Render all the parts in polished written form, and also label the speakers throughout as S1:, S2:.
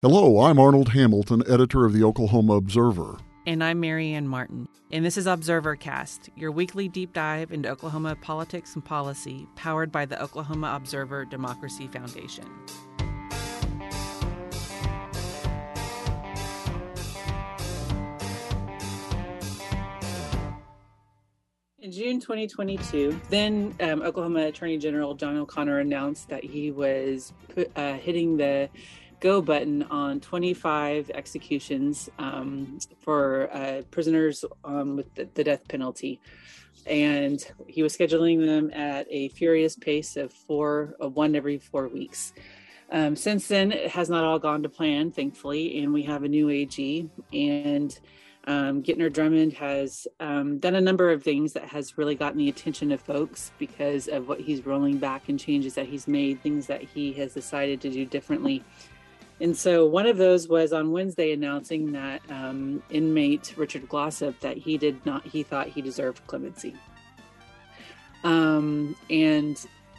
S1: Hello, I'm Arnold Hamilton, editor of the Oklahoma Observer.
S2: And I'm Marianne Martin. And this is ObserverCast, your weekly deep dive into Oklahoma politics and policy, powered by the Oklahoma Observer Democracy Foundation. In June 2022, then Oklahoma Attorney General John O'Connor announced that he was hitting the go button on 25 executions for prisoners with the death penalty. And he was scheduling them at a furious pace of one every 4 weeks. Since then, it has not all gone to plan, thankfully, and we have a new AG. And Gentner Drummond has done a number of things that has really gotten the attention of folks because of what he's rolling back and changes that he's made, things that he has decided to do differently. And so one of those was on Wednesday announcing that inmate Richard Glossip, that he thought he deserved clemency. And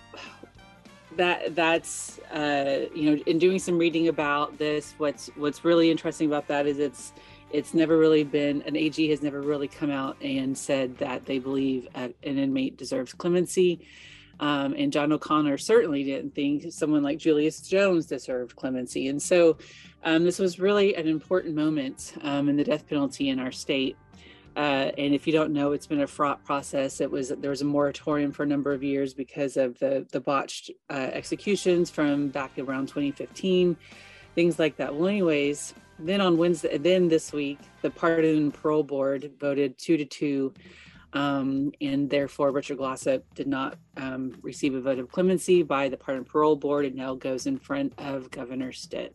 S2: that's in doing some reading about this, what's really interesting about that is it's never really been, an AG has never really come out and said that they believe an inmate deserves clemency. And John O'Connor certainly didn't think someone like Julius Jones deserved clemency. And so this was really an important moment in the death penalty in our state. And if you don't know, it's been a fraught process. There was a moratorium for a number of years because of the botched executions from back around 2015, things like that. Well, anyways, then this week, the Pardon and Parole Board voted 2-2. And therefore, Richard Glossip did not receive a vote of clemency by the Pardon and Parole Board, and now goes in front of Governor Stitt.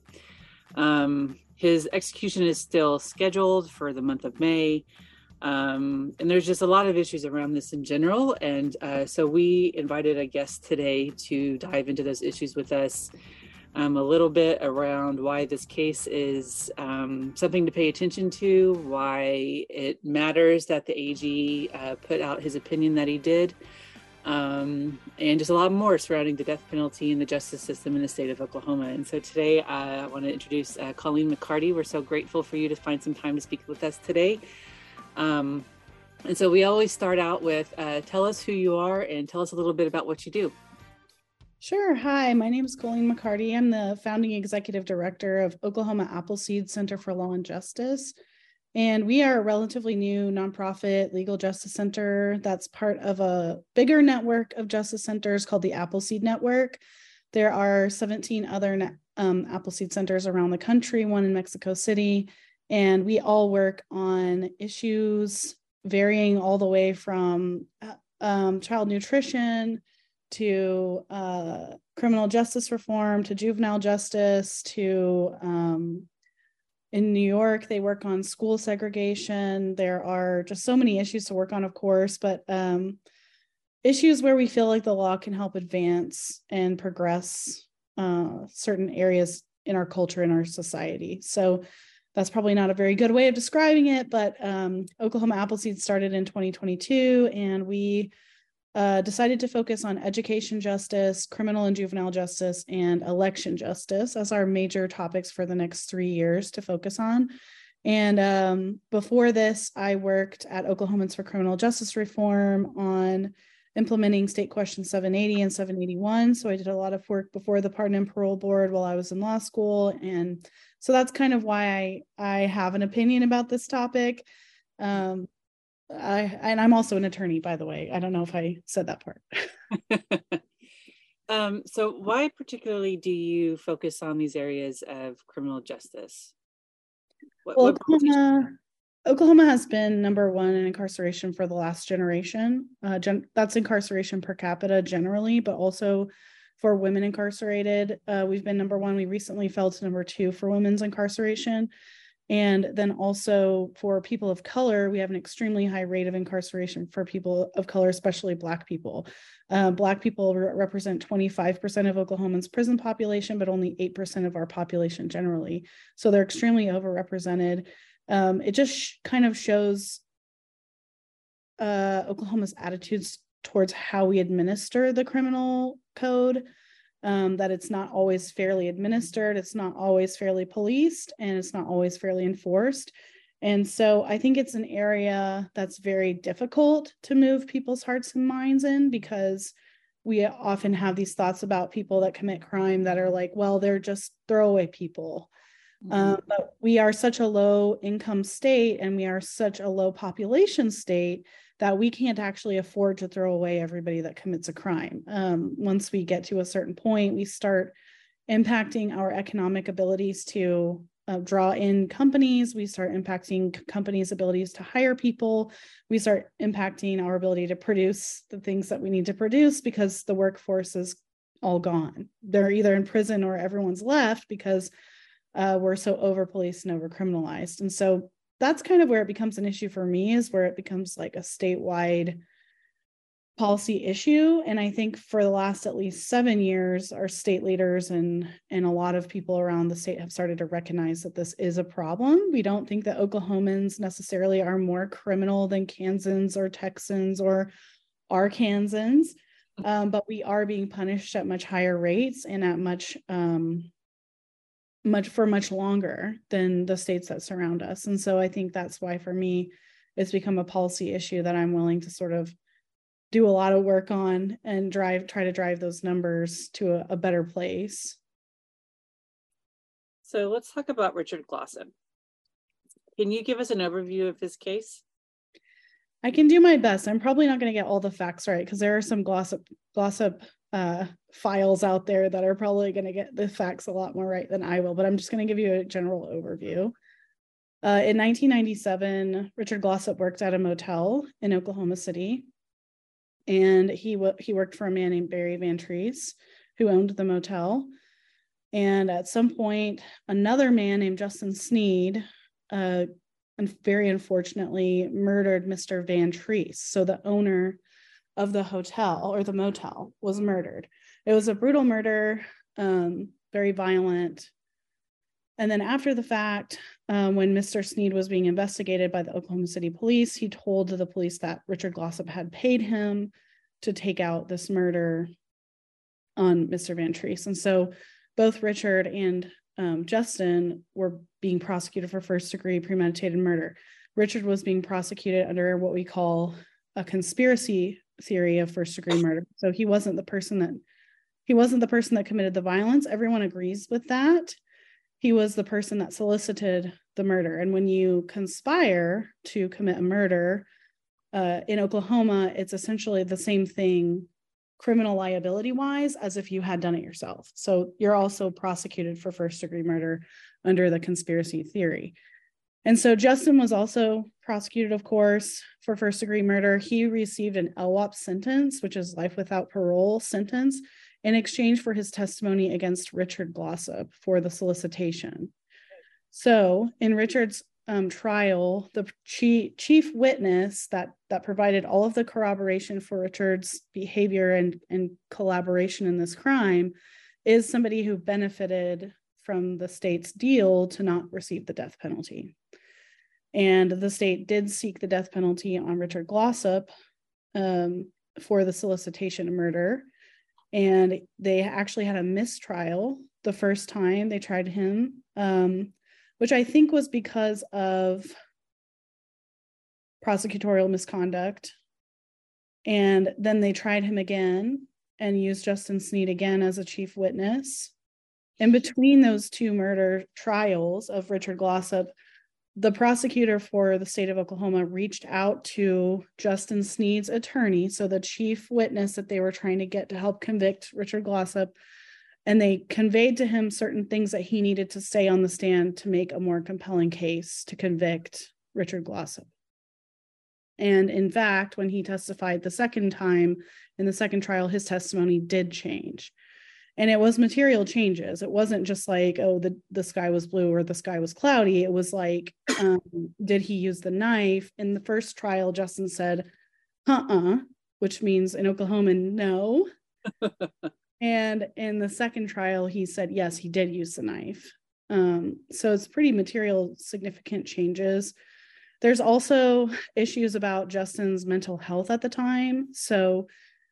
S2: His execution is still scheduled for the month of May. And there's just a lot of issues around this in general. And so we invited a guest today to dive into those issues with us. A little bit around why this case is something to pay attention to, why it matters that the AG put out his opinion that he did, and just a lot more surrounding the death penalty and the justice system in the state of Oklahoma. And so today I want to introduce Colleen McCarty. We're so grateful for you to find some time to speak with us today. And so we always start out with tell us who you are and tell us a little bit about what you do.
S3: Sure. Hi, my name is Colleen McCarty. I'm the founding executive director of Oklahoma Appleseed Center for Law and Justice. And we are a relatively new nonprofit legal justice center that's part of a bigger network of justice centers called the Appleseed Network. There are 17 other Appleseed centers around the country, one in Mexico City, and we all work on issues varying all the way from child nutrition to criminal justice reform, to juvenile justice, to in New York, they work on school segregation. There are just so many issues to work on, of course, but issues where we feel like the law can help advance and progress certain areas in our culture, in our society. So that's probably not a very good way of describing it, but Oklahoma Appleseed started in 2022, and we decided to focus on education justice, criminal and juvenile justice, and election justice as our major topics for the next 3 years to focus on. And before this, I worked at Oklahomans for Criminal Justice Reform on implementing State Question 780 and 781. So I did a lot of work before the Pardon and Parole Board while I was in law school. And so that's kind of why I have an opinion about this topic. And I'm also an attorney, by the way. I don't know if I said that part.
S2: So why particularly do you focus on these areas of criminal justice?
S3: Oklahoma has been number one in incarceration for the last generation. That's incarceration per capita generally, but also for women incarcerated. We've been number one. We recently fell to number two for women's incarceration. And then also for people of color, we have an extremely high rate of incarceration for people of color, especially Black people. Black people represent 25% of Oklahomans' prison population, but only 8% of our population generally. So they're extremely overrepresented. It just kind of shows Oklahoma's attitudes towards how we administer the criminal code. that it's not always fairly administered, it's not always fairly policed, and it's not always fairly enforced. And so I think it's an area that's very difficult to move people's hearts and minds in, because we often have these thoughts about people that commit crime that are like, well, they're just throwaway people. But we are such a low income state, and we are such a low population state, that we can't actually afford to throw away everybody that commits a crime. Once we get to a certain point, we start impacting our economic abilities to draw in companies. We start impacting companies' abilities to hire people. We start impacting our ability to produce the things that we need to produce, because the workforce is all gone. They're either in prison or everyone's left, because we're so over-policed and over-criminalized. And so that's kind of where it becomes an issue for me, is where it becomes like a statewide policy issue. And I think for the last at least 7 years, our state leaders and a lot of people around the state have started to recognize that this is a problem. We don't think that Oklahomans necessarily are more criminal than Kansans or Texans or Arkansans, but we are being punished at much higher rates and at much longer than the states that surround us. And so I think that's why, for me, it's become a policy issue that I'm willing to sort of do a lot of work on and try to drive those numbers to a better place.
S2: So let's talk about Richard Glossip. Can you give us an overview of his case?
S3: I can do my best. I'm probably not going to get all the facts right, because there are some Glossip files out there that are probably going to get the facts a lot more right than I will, but I'm just going to give you a general overview. In 1997, Richard Glossip worked at a motel in Oklahoma City, and he worked for a man named Barry Van Treese, who owned the motel. And at some point, another man named Justin Sneed, and very unfortunately, murdered Mr. Van Treese. So the owner of the hotel, or the motel, was murdered. It was a brutal murder, very violent. And then after the fact, when Mr. Sneed was being investigated by the Oklahoma City police, he told the police that Richard Glossip had paid him to take out this murder on Mr. Van Treese. And so both Richard and Justin were being prosecuted for first-degree premeditated murder. Richard was being prosecuted under what we call a conspiracy theory of first-degree murder. So he wasn't the person that committed the violence. Everyone agrees with that. He was the person that solicited the murder. And when you conspire to commit a murder in Oklahoma, it's essentially the same thing, criminal liability wise, as if you had done it yourself. So you're also prosecuted for first-degree murder under the conspiracy theory. And so Justin was also prosecuted, of course, for first-degree murder. He received an LWOP sentence, which is life without parole sentence, in exchange for his testimony against Richard Glossip for the solicitation. So in Richard's trial, the chief witness that provided all of the corroboration for Richard's behavior and collaboration in this crime is somebody who benefited from the state's deal to not receive the death penalty. And the state did seek the death penalty on Richard Glossip for the solicitation of murder. And they actually had a mistrial the first time they tried him, which I think was because of prosecutorial misconduct. And then they tried him again and used Justin Sneed again as a chief witness. In between those two murder trials of Richard Glossip, the prosecutor for the state of Oklahoma reached out to Justin Sneed's attorney, so the chief witness that they were trying to get to help convict Richard Glossip, and they conveyed to him certain things that he needed to say on the stand to make a more compelling case to convict Richard Glossip. And in fact, when he testified the second time in the second trial, his testimony did change. And it was material changes. It wasn't just like, oh, the sky was blue or the sky was cloudy. It was like, did he use the knife? In the first trial, Justin said, which means in Oklahoma, no. And in the second trial, he said, yes, he did use the knife. So it's pretty material, significant changes. There's also issues about Justin's mental health at the time. So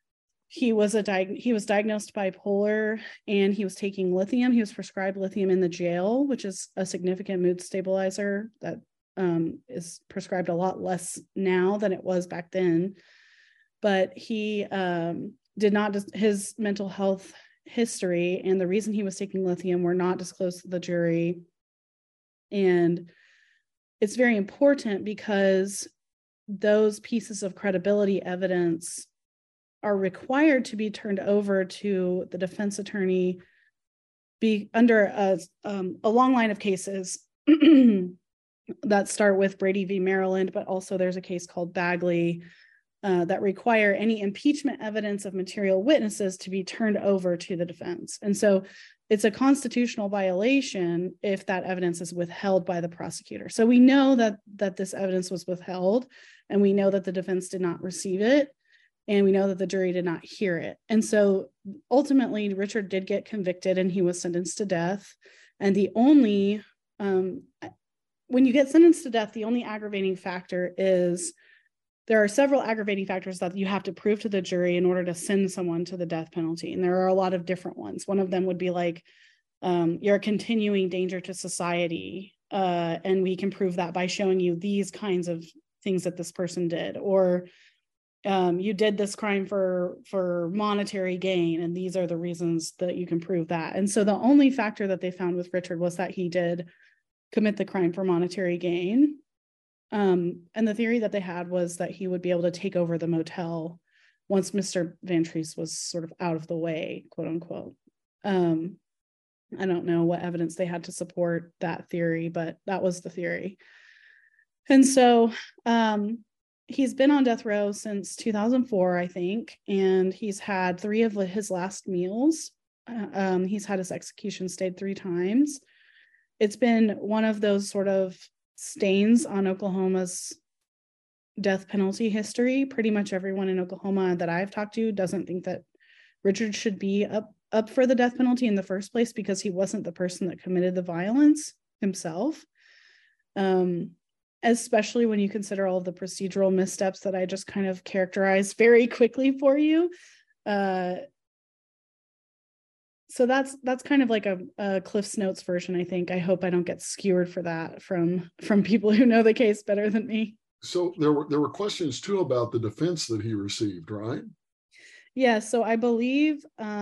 S3: he was diagnosed bipolar, and he was taking lithium. He was prescribed lithium in the jail, which is a significant mood stabilizer that is prescribed a lot less now than it was back then. But he did not, his mental health history and the reason he was taking lithium were not disclosed to the jury. And it's very important because those pieces of credibility evidence are required to be turned over to the defense attorney be under a long line of cases that start with Brady v. Maryland, but also there's a case called Bagley that require any impeachment evidence of material witnesses to be turned over to the defense. And so it's a constitutional violation if that evidence is withheld by the prosecutor. So we know that this evidence was withheld, and we know that the defense did not receive it, and we know that the jury did not hear it. And so ultimately, Richard did get convicted and he was sentenced to death. And the only, when you get sentenced to death, the only aggravating factor is, there are several aggravating factors that you have to prove to the jury in order to send someone to the death penalty. And there are a lot of different ones. One of them would be like, you're a continuing danger to society. And we can prove that by showing you these kinds of things that this person did. Or you did this crime for monetary gain, and these are the reasons that you can prove that. And so the only factor that they found with Richard was that he did commit the crime for monetary gain. And the theory that they had was that he would be able to take over the motel once Mr. Vantrease was sort of out of the way, quote unquote. I don't know what evidence they had to support that theory, but that was the theory. And so he's been on death row since 2004, I think, and he's had 3 of his last meals. He's had his execution stayed 3 times. It's been one of those sort of stains on Oklahoma's death penalty history. Pretty much everyone in Oklahoma that I've talked to doesn't think that Richard should be up for the death penalty in the first place, because he wasn't the person that committed the violence himself. Especially when you consider all of the procedural missteps that I just kind of characterized very quickly for you. So that's kind of like a Cliff's Notes version, I think. I hope I don't get skewered for that from people who know the case better than me.
S1: So there were questions too about the defense that he received, right?
S3: Yeah, so I believe,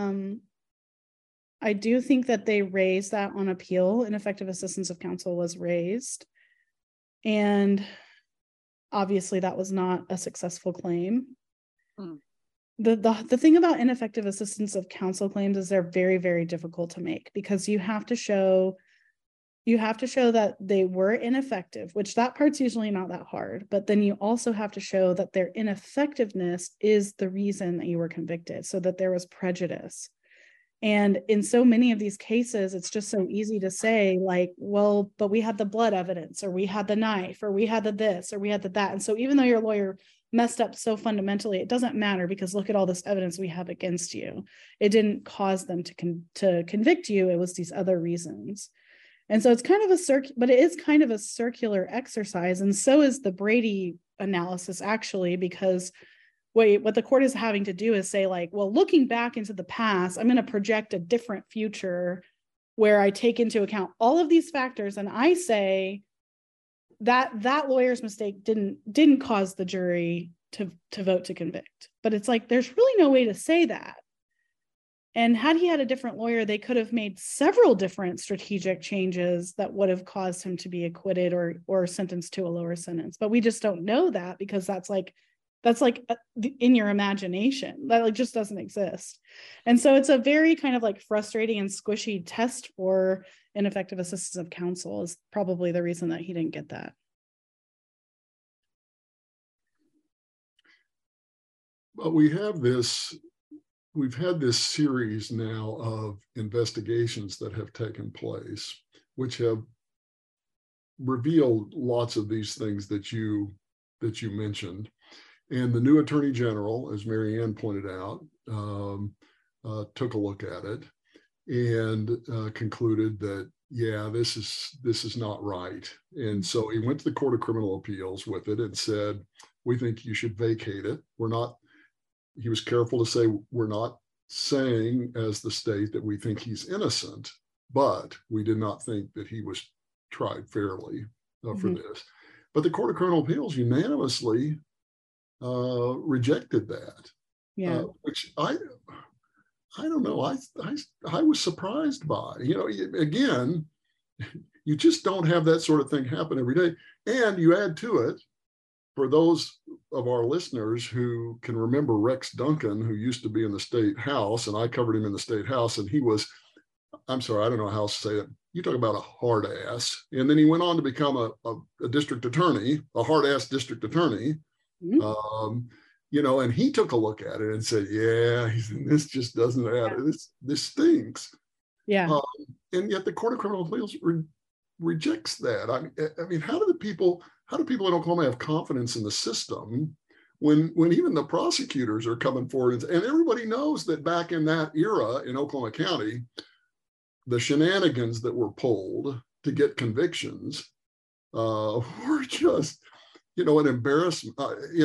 S3: I do think that they raised that on appeal. Ineffective assistance of counsel was raised. And obviously that was not a successful claim. Mm. The thing about ineffective assistance of counsel claims is they're very, very difficult to make, because you have to show that they were ineffective, which that part's usually not that hard. But then you also have to show that their ineffectiveness is the reason that you were convicted, so that there was prejudice. And in so many of these cases, it's just so easy to say, like, well, but we had the blood evidence, or we had the knife, or we had the this, or we had the that. And so even though your lawyer messed up so fundamentally, it doesn't matter, because look at all this evidence we have against you. It didn't cause them to convict you. It was these other reasons. And so it's kind of but it is kind of a circular exercise. And so is the Brady analysis, actually, because what the court is having to do is say, like, well, looking back into the past, I'm going to project a different future where I take into account all of these factors. And I say that lawyer's mistake didn't cause the jury to vote to convict. But it's like, there's really no way to say that. And had he had a different lawyer, they could have made several different strategic changes that would have caused him to be acquitted or sentenced to a lower sentence. But we just don't know that, because that's like in your imagination. That like just doesn't exist. And so it's a very kind of like frustrating and squishy test for ineffective assistance of counsel, is probably the reason that he didn't get that.
S1: But we've had this series now of investigations that have taken place, which have revealed lots of these things that you mentioned. And the new Attorney General, as Mary Ann pointed out, took a look at it and concluded that, yeah, this is not right. And so he went to the Court of Criminal Appeals with it and said, we think you should vacate it. he was careful to say, we're not saying as the state that we think he's innocent, but we did not think that he was tried fairly for this. But the Court of Criminal Appeals unanimously rejected that, which I don't know. I was surprised by. Again, you just don't have that sort of thing happen every day. And you add to it, for those of our listeners who can remember Rex Duncan, who used to be in the state house, and I covered him in the state house, and he was, I'm sorry, I don't know how else to say it. You talk about a hard ass. And then he went on to become a district attorney, a hard ass district attorney. And he took a look at it and said, yeah, this just doesn't add. This stinks.
S3: Yeah.
S1: And yet the Court of Criminal Appeals rejects that. I mean, how do people in Oklahoma have confidence in the system when even the prosecutors are coming forward and everybody knows that back in that era in Oklahoma County, the shenanigans that were pulled to get convictions were just, an embarrassment,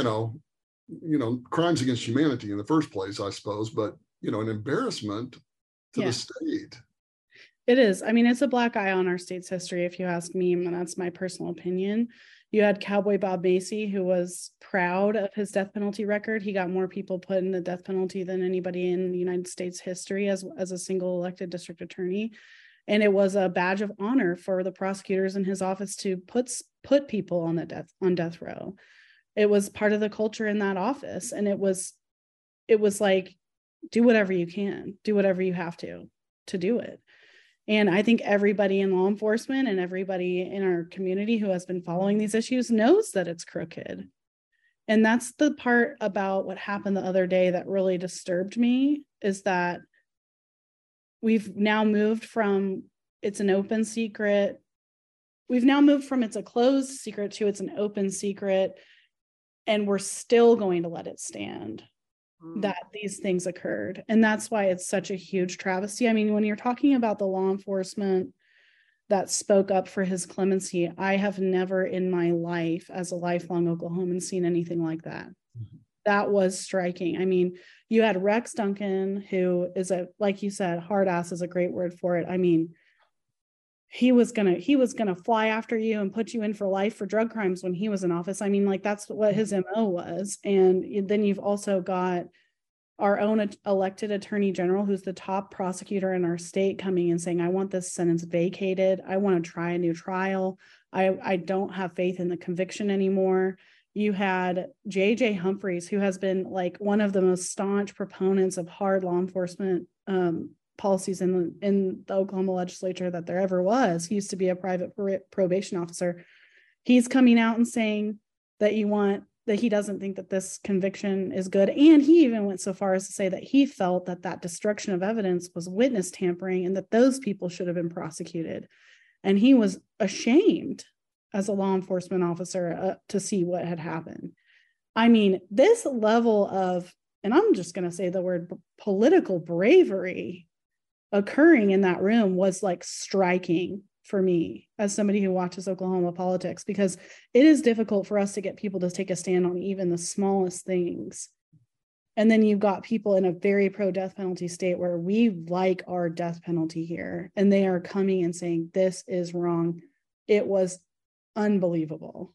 S1: crimes against humanity in the first place, I suppose, but, an embarrassment to the state.
S3: It is. I mean, it's a black eye on our state's history, if you ask me, and that's my personal opinion. You had Cowboy Bob Macy, who was proud of his death penalty record. He got more people put in the death penalty than anybody in the United States history as a single elected district attorney. And it was a badge of honor for the prosecutors in his office to put people on death row. It was part of the culture in that office. And it was like, do whatever you can, do whatever you have to do it. And I think everybody in law enforcement and everybody in our community who has been following these issues knows that it's crooked. And that's the part about what happened the other day that really disturbed me, is that we've now moved from it's an open secret. We've now moved from it's a closed secret to it's an open secret. And we're still going to let it stand that these things occurred. And that's why it's such a huge travesty. I mean, when you're talking about the law enforcement that spoke up for his clemency, I have never in my life as a lifelong Oklahoman seen anything like that. That was striking. I mean, you had Rex Duncan, who is like you said, hard ass is a great word for it. I mean, he was gonna fly after you and put you in for life for drug crimes when he was in office. I mean, like, that's what his MO was. And then you've also got our own elected attorney general, who's the top prosecutor in our state, coming and saying, I want this sentence vacated. I want to try a new trial. I don't have faith in the conviction anymore. You had J.J. Humphreys, who has been like one of the most staunch proponents of hard law enforcement policies in the Oklahoma legislature that there ever was. He used to be a private probation officer. He's coming out and saying that he doesn't think that this conviction is good. And he even went so far as to say that he felt that destruction of evidence was witness tampering and that those people should have been prosecuted. And he was ashamed as a law enforcement officer to see what had happened. I mean, this level of, and I'm just going to say the word, political bravery occurring in that room was like striking for me as somebody who watches Oklahoma politics, because it is difficult for us to get people to take a stand on even the smallest things. And then you've got people in a very pro-death penalty state where we like our death penalty here, and they are coming and saying, this is wrong. It was unbelievable.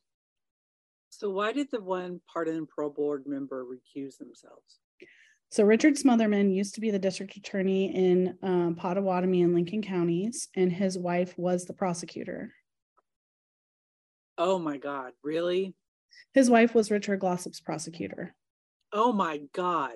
S2: So why did the one pardon and parole board member recuse themselves?
S3: So Richard Smotherman used to be the district attorney in Pottawatomie and Lincoln counties, and his wife was the prosecutor.
S2: Oh my God, really?
S3: His wife was Richard Glossop's prosecutor.
S2: Oh my God.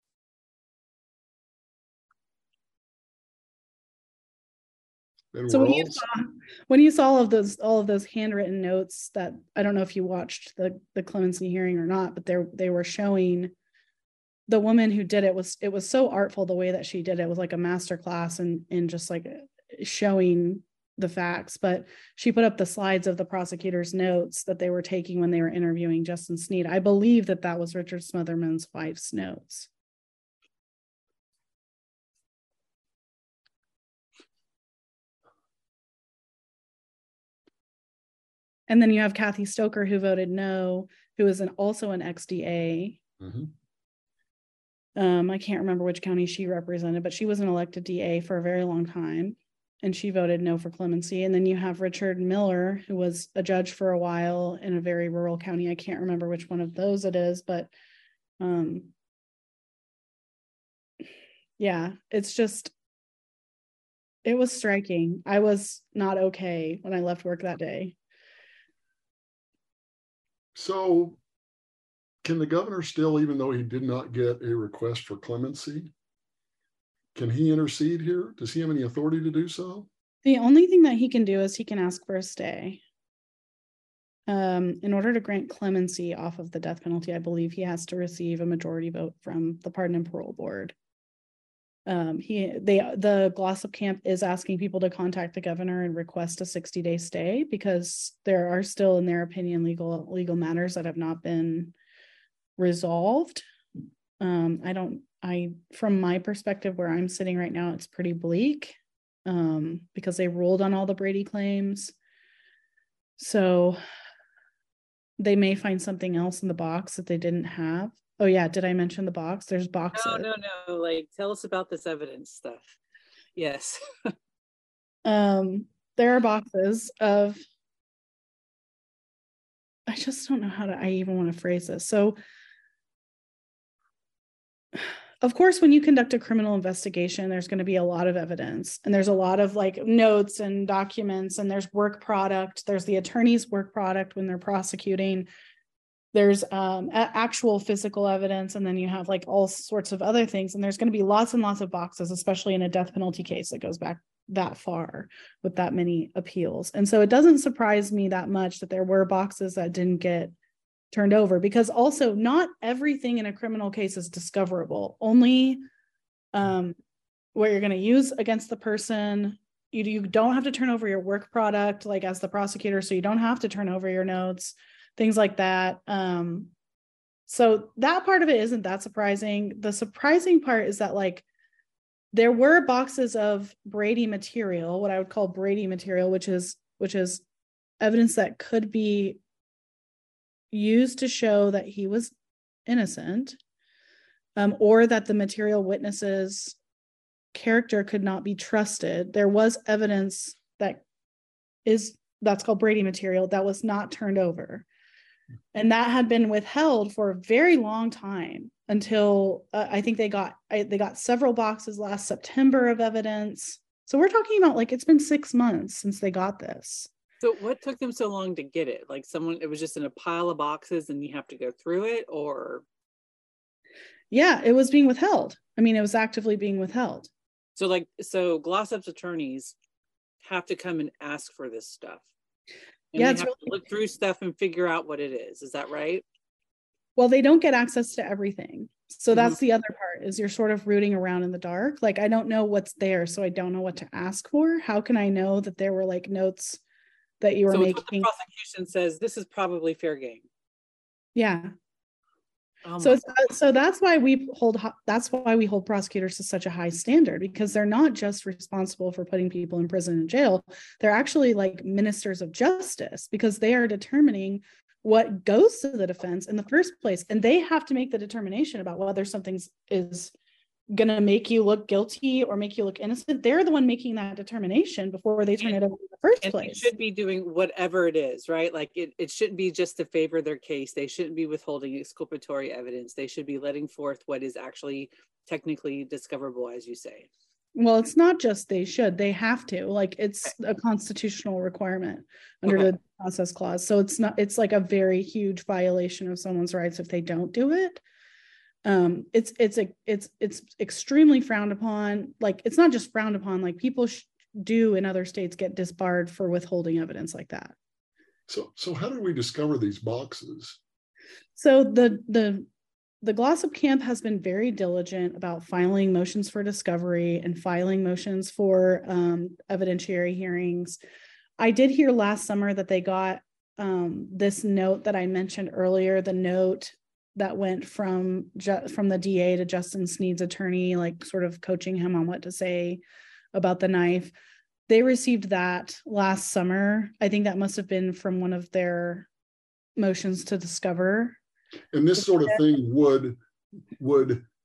S3: So when you saw all of those handwritten notes that, I don't know if you watched the clemency hearing or not, but they were showing the woman who did it was so artful the way that she did it. It was like a master class in just like showing the facts. But she put up the slides of the prosecutor's notes that they were taking when they were interviewing Justin Sneed. I believe that was Richard Smotherman's wife's notes. And then you have Kathy Stoker, who voted no, who is also an ex-DA. Mm-hmm. I can't remember which county she represented, but she was an elected DA for a very long time, and she voted no for clemency. And then you have Richard Miller, who was a judge for a while in a very rural county. I can't remember which one of those it is, but yeah, it's just, it was striking. I was not okay when I left work that day.
S1: So can the governor still, even though he did not get a request for clemency, can he intercede here? Does he have any authority to do so?
S3: The only thing that he can do is he can ask for a stay. In order to grant clemency off of the death penalty, I believe he has to receive a majority vote from the Pardon and Parole Board. The Glossop camp is asking people to contact the governor and request a 60-day stay, because there are still, in their opinion, legal matters that have not been resolved. From my perspective, where I'm sitting right now, it's pretty bleak, because they ruled on all the Brady claims. So they may find something else in the box that they didn't have. Oh yeah, did I mention the box? There's boxes.
S2: No. Like, tell us about this evidence stuff. Yes.
S3: There are boxes of, I just don't know I even want to phrase this. So, of course, when you conduct a criminal investigation, there's going to be a lot of evidence, and there's a lot of like notes and documents, and there's work product. There's the attorney's work product when they're prosecuting. There's actual physical evidence, and then you have like all sorts of other things. And there's going to be lots and lots of boxes, especially in a death penalty case that goes back that far with that many appeals. And so it doesn't surprise me that much that there were boxes that didn't get turned over, because also not everything in a criminal case is discoverable. Only what you're going to use against the person. You don't have to turn over your work product, like as the prosecutor, so you don't have to turn over your notes, things like that. So that part of it isn't that surprising. The surprising part is that like there were boxes of Brady material, what I would call Brady material, which is evidence that could be used to show that he was innocent, or that the material witness's character could not be trusted. There was evidence that's called Brady material that was not turned over. And that had been withheld for a very long time until I think they got several boxes last September of evidence. So we're talking about like, it's been 6 months since they got this.
S2: So what took them so long to get it? Like it was just in a pile of boxes and you have to go through it, or?
S3: Yeah, it was being withheld. I mean, it was actively being withheld.
S2: So Glossop's attorneys have to come and ask for this stuff. And
S3: yeah,
S2: they have to look through stuff and figure out what it is. Is that right?
S3: Well, they don't get access to everything. So that's the other part, is you're sort of rooting around in the dark. Like, I don't know what's there, so I don't know what to ask for. How can I know that there were like notes that you were making?
S2: The prosecution says this is probably fair game.
S3: Yeah.
S2: Oh,
S3: so that's why we hold prosecutors to such a high standard, because they're not just responsible for putting people in prison and jail. They're actually like ministers of justice, because they are determining what goes to the defense in the first place, and they have to make the determination about whether something is going to make you look guilty or make you look innocent. They're the one making that determination before they turn it over in the first place.
S2: They should be doing whatever it is, right? Like it shouldn't be just to favor their case. They shouldn't be withholding exculpatory evidence. They should be letting forth what is actually technically discoverable, as you say.
S3: Well, it's not just they have to, like, it's a constitutional requirement under the process clause. So it's like a very huge violation of someone's rights if they don't do it. It's extremely frowned upon. Like, it's not just frowned upon, like people do in other states get disbarred for withholding evidence like that.
S1: So how did we discover these boxes?
S3: So the Glossop camp has been very diligent about filing motions for discovery and filing motions for evidentiary hearings. I did hear last summer that they got this note that I mentioned earlier, the note that went from the DA to Justin Sneed's attorney, like sort of coaching him on what to say about the knife. They received that last summer. I think that must have been from one of their motions to discover.
S1: And this sort of thing would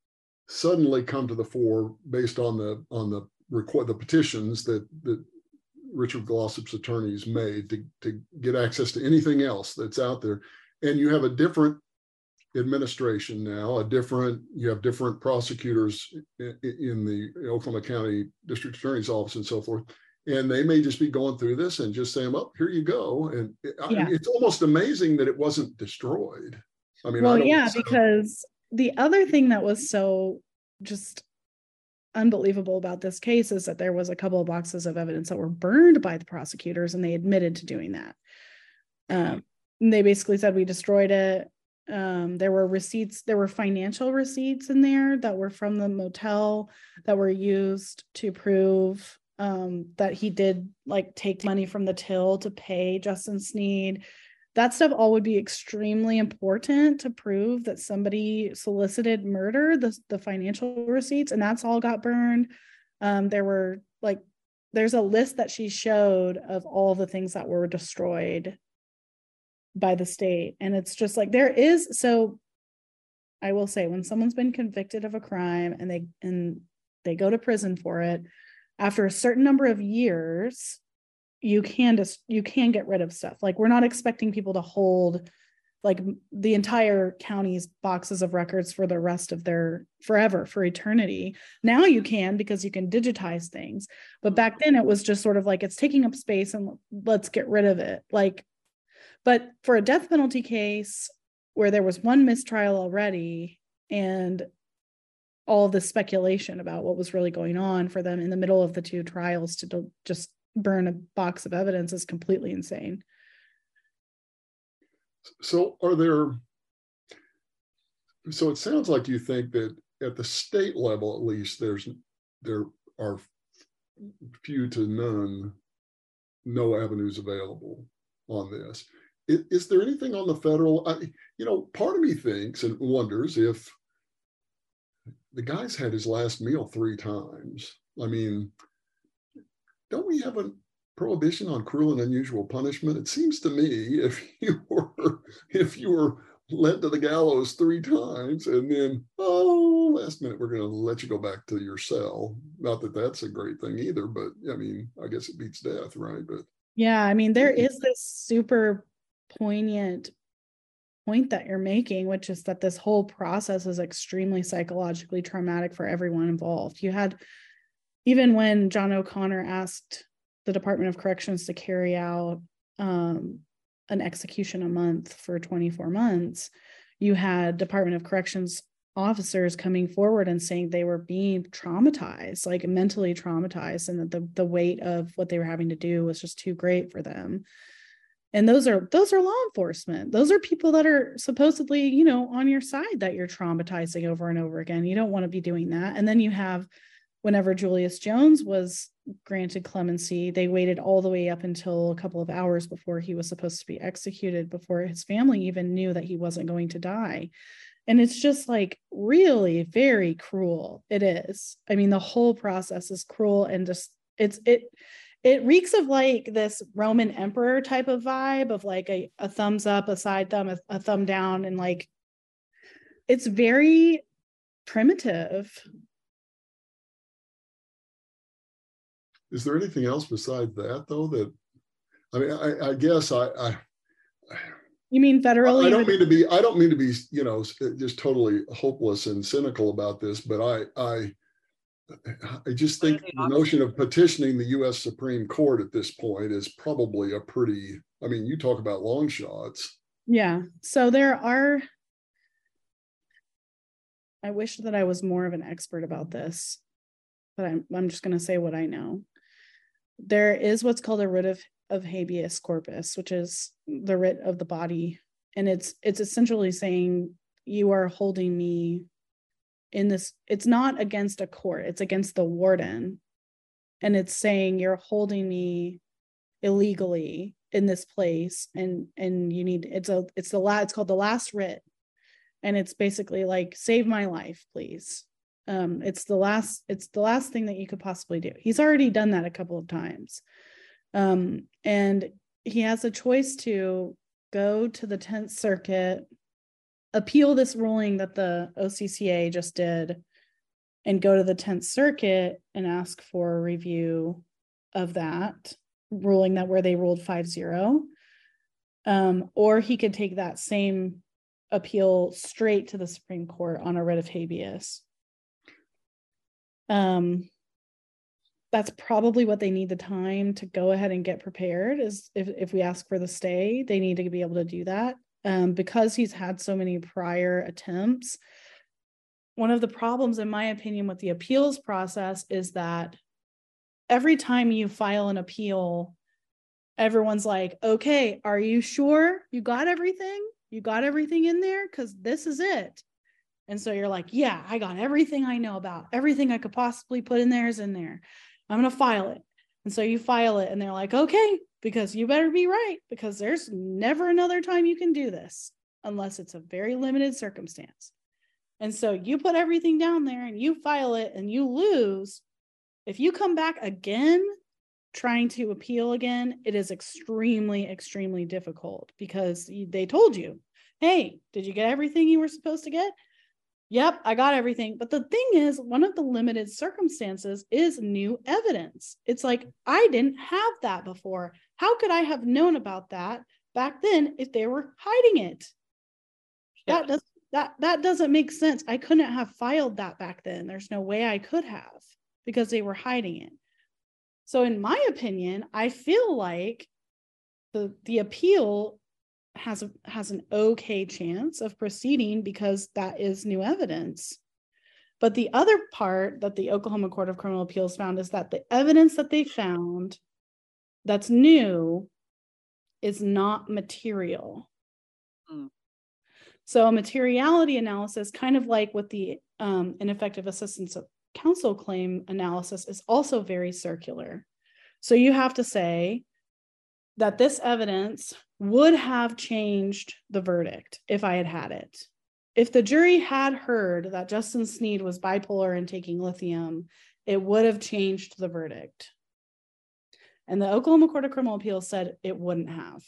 S1: suddenly come to the fore based on the petitions that Richard Glossop's attorneys made to get access to anything else that's out there. And you have a different administration now, you have different prosecutors in the Oklahoma County District Attorney's Office and so forth. And they may just be going through this and just saying, "Oh, here you go." And it's almost amazing that it wasn't destroyed. I mean,
S3: because the other thing that was so just unbelievable about this case is that there was a couple of boxes of evidence that were burned by the prosecutors, and they admitted to doing that. They basically said, "We destroyed it." There were receipts, there were financial receipts in there that were from the motel that were used to prove that he did like take money from the till to pay Justin Sneed. That stuff all would be extremely important to prove that somebody solicited murder, the financial receipts, and that's all got burned. There's a list that she showed of all the things that were destroyed by the state. And it's just like so I will say, when someone's been convicted of a crime and they go to prison for it, after a certain number of years, you can get rid of stuff. Like, we're not expecting people to hold like the entire county's boxes of records for the rest of their forever, for eternity. Now you can, because you can digitize things. But back then it was just sort of like, it's taking up space and let's get rid of it. But for a death penalty case where there was one mistrial already and all the speculation about what was really going on, for them in the middle of the two trials to just burn a box of evidence is completely insane.
S1: So it sounds like you think that at the state level, at least, there are few to no avenues available on this. Is there anything on the federal? Part of me thinks and wonders if the guy's had his last meal 3 times. I mean, don't we have a prohibition on cruel and unusual punishment? It seems to me if you were led to the gallows 3 times and then, last minute we're going to let you go back to your cell. Not that that's a great thing either, but I mean, I guess it beats death, right? But
S3: yeah, I mean, there is this super poignant point that you're making, which is that this whole process is extremely psychologically traumatic for everyone involved. You had, even when John O'Connor asked the Department of Corrections to carry out an execution a month for 24 months, you had Department of Corrections officers coming forward and saying they were being traumatized, like mentally traumatized, and that the weight of what they were having to do was just too great for them. And those are law enforcement. Those are people that are supposedly, on your side, that you're traumatizing over and over again. You don't want to be doing that. And then you have, whenever Julius Jones was granted clemency, they waited all the way up until a couple of hours before he was supposed to be executed, before his family even knew that he wasn't going to die. And it's just like really very cruel. It is. I mean, the whole process is cruel, and just it reeks of like this Roman emperor type of vibe of like a thumbs up, a side thumb, a thumb down. And like, it's very primitive.
S1: Is there anything else besides that, though? That, I mean, I guess
S3: you mean federally?
S1: I don't mean to be, just totally hopeless and cynical about this, but I just think the notion of petitioning the U.S. Supreme Court at this point is probably you talk about long shots.
S3: Yeah. So I wish that I was more of an expert about this, but I'm just going to say what I know. There is what's called a writ of habeas corpus, which is the writ of the body. And it's essentially saying, you are holding me in this. It's not against a court, it's against the warden. And it's saying, you're holding me illegally in this place. And you need, it's called the last writ. And it's basically like, save my life, please. It's the last thing that you could possibly do. He's already done that a couple of times. And he has a choice to go to the 10th Circuit, appeal this ruling that the OCCA just did, and go to the 10th Circuit and ask for a review of that ruling, that where they ruled 5-0. Or he could take that same appeal straight to the Supreme Court on a writ of habeas. That's probably what they need the time to go ahead and get prepared, is if we ask for the stay, they need to be able to do that. Because he's had so many prior attempts. One of the problems, in my opinion, with the appeals process is that every time you file an appeal, everyone's like, okay, are you sure you got everything? You got everything in there? Because this is it. And so you're like, yeah, I got everything I know about. Everything I could possibly put in there is in there. I'm going to file it. And so you file it and they're like, okay, because you better be right, because there's never another time you can do this unless it's a very limited circumstance. And so you put everything down there and you file it and you lose. If you come back again, trying to appeal again, it is extremely, extremely difficult, because they told you, hey, did you get everything you were supposed to get? Yep, I got everything. But the thing is, one of the limited circumstances is new evidence. It's like, I didn't have that before. How could I have known about that back then if they were hiding it? Yeah. That doesn't make sense. I couldn't have filed that back then. There's no way I could have, because they were hiding it. So in my opinion, I feel like the appeal has an okay chance of proceeding, because that is new evidence. But the other part that the Oklahoma Court of Criminal Appeals found is that the evidence that they found that's new is not material. So a materiality analysis, kind of like with the ineffective assistance of counsel claim analysis, is also very circular. So you have to say that this evidence would have changed the verdict if I had had it. If the jury had heard that Justin Sneed was bipolar and taking lithium, it would have changed the verdict. And the Oklahoma Court of Criminal Appeals said it wouldn't have.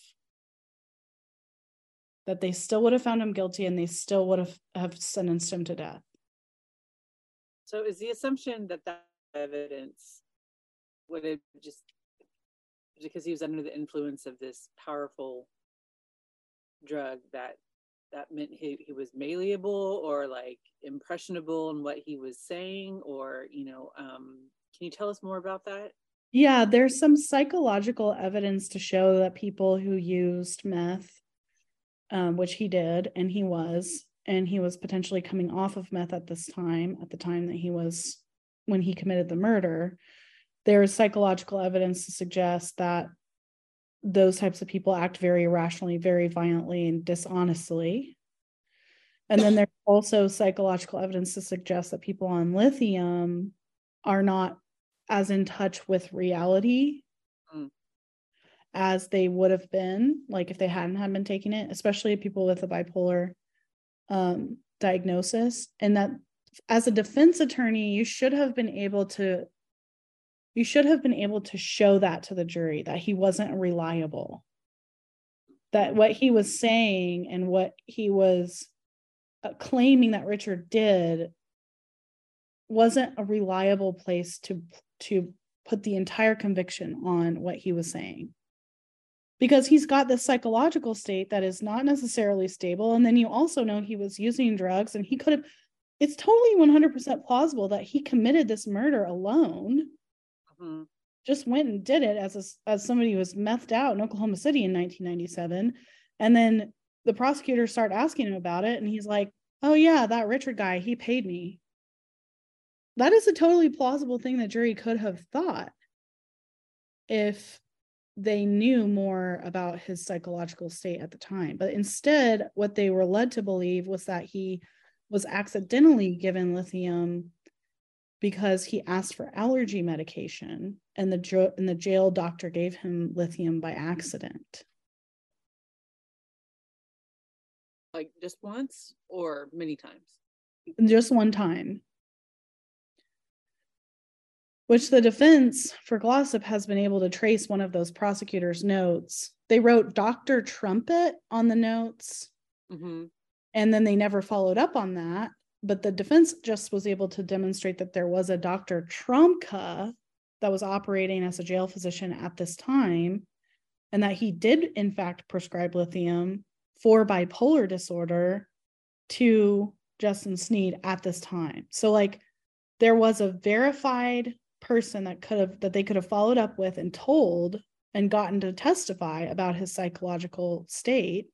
S3: That they still would have found him guilty and they still would have sentenced him to death.
S2: So is the assumption that evidence would have just, because he was under the influence of this powerful drug, that meant he was malleable or like impressionable in what he was saying? Or, can you tell us more about that?
S3: Yeah, there's some psychological evidence to show that people who used meth, which he did, and he was potentially coming off of meth at the time that when he committed the murder, there is psychological evidence to suggest that those types of people act very irrationally, very violently, and dishonestly. And then there's also psychological evidence to suggest that people on lithium are not as in touch with reality as they would have been, like if they hadn't been taking it, especially people with a bipolar diagnosis. And that as a defense attorney, you should have been able to show that to the jury, that he wasn't reliable, that what he was saying and what he was claiming that Richard did wasn't a reliable place to put the entire conviction on what he was saying. Because he's got this psychological state that is not necessarily stable. And then you also know he was using drugs, and it's totally 100% plausible that he committed this murder alone. Mm-hmm. Just went and did it as somebody who was methed out in Oklahoma City in 1997. And then the prosecutors start asking him about it. And he's like, oh yeah, that Richard guy, he paid me. That is a totally plausible thing the jury could have thought if they knew more about his psychological state at the time. But instead, what they were led to believe was that he was accidentally given lithium because he asked for allergy medication, and the jail doctor gave him lithium by accident.
S2: Like just once or many times?
S3: Just one time. Which the defense for Glossip has been able to trace one of those prosecutors' notes. They wrote Dr. Trumpet on the notes, and then they never followed up on that. but the defense just was able to demonstrate that there was a Dr. Trumka that was operating as a jail physician at this time, and that he did in fact prescribe lithium for bipolar disorder to Justin Sneed at this time. So like there was a verified person that they could have followed up with and told and gotten to testify about his psychological state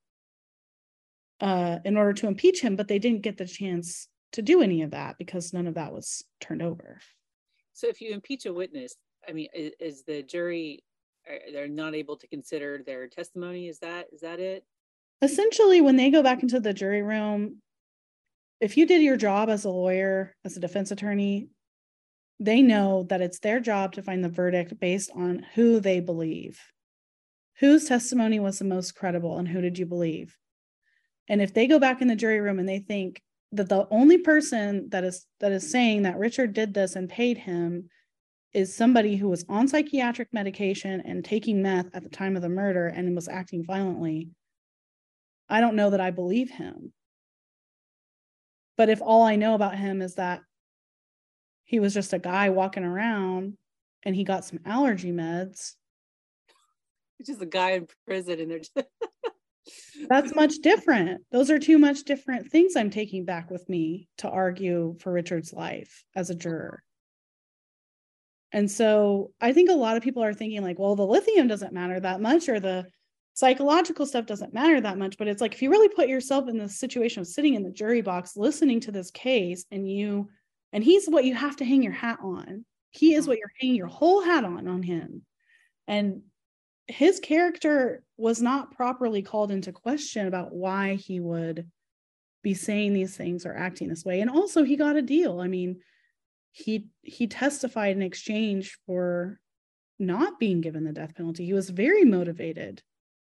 S3: in order to impeach him, but they didn't get the chance to do any of that because none of that was turned over.
S2: So if you impeach a witness, I mean, is the jury, they're not able to consider their testimony? Is that it?
S3: Essentially, when they go back into the jury room, if you did your job as a lawyer, as a defense attorney, they know that it's their job to find the verdict based on who they believe. Whose testimony was the most credible and who did you believe? And if they go back in the jury room and they think that the only person that is saying that Richard did this and paid him is somebody who was on psychiatric medication and taking meth at the time of the murder and was acting violently, I don't know that I believe him. But if all I know about him is that he was just a guy walking around and he got some allergy meds.
S2: It's just a guy in prison and they're just...
S3: That's much different. Those are two much different things I'm taking back with me to argue for Richard's life as a juror. And so I think a lot of people are thinking like, well, the lithium doesn't matter that much or the psychological stuff doesn't matter that much. But it's like, if you really put yourself in the situation of sitting in the jury box, listening to this case and he's what you have to hang your hat on. He is what you're hanging your whole hat on him. And his character was not properly called into question about why he would be saying these things or acting this way. And also he got a deal. I mean, he testified in exchange for not being given the death penalty. He was very motivated.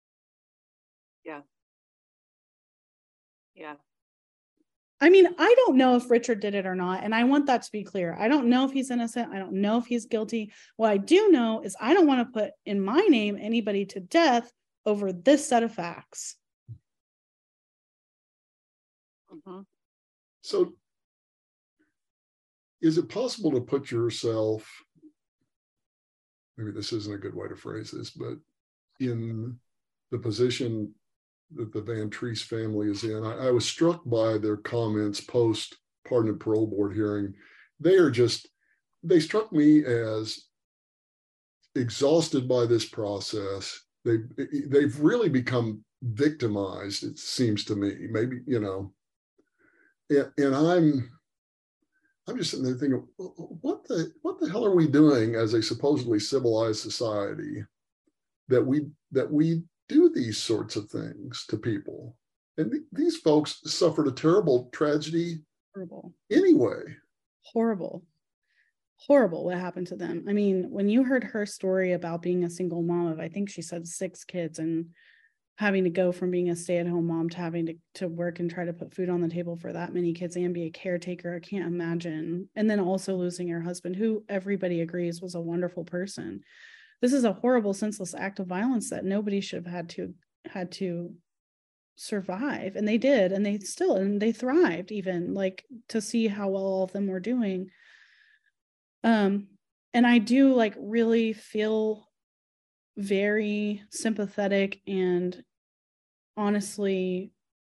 S2: Yeah.
S3: I mean, I don't know if Richard did it or not, and I want that to be clear. I don't know if he's innocent. I don't know if he's guilty. What I do know is I don't want to put in my name anybody to death over this set of facts.
S2: Mm-hmm.
S1: So is it possible to put yourself, maybe this isn't a good way to phrase this, but in the position that the Van Treese family is in? I was struck by their comments post pardon and parole board hearing. They struck me as exhausted by this process. They've really become victimized, it seems to me. Maybe, and I'm just sitting there thinking, what the hell are we doing as a supposedly civilized society that we do these sorts of things to people? And these folks suffered a terrible tragedy.
S3: Horrible.
S1: Anyway.
S3: Horrible what happened to them. I mean, when you heard her story about being a single mom of, I think she said 6 kids, and having to go from being a stay-at-home mom to having to work and try to put food on the table for that many kids and be a caretaker, I can't imagine. And then also losing her husband, who everybody agrees was a wonderful person. This is a horrible, senseless act of violence that nobody should have had to survive. And they did, and they thrived, even, like, to see how well all of them were doing. And I do really feel very sympathetic and honestly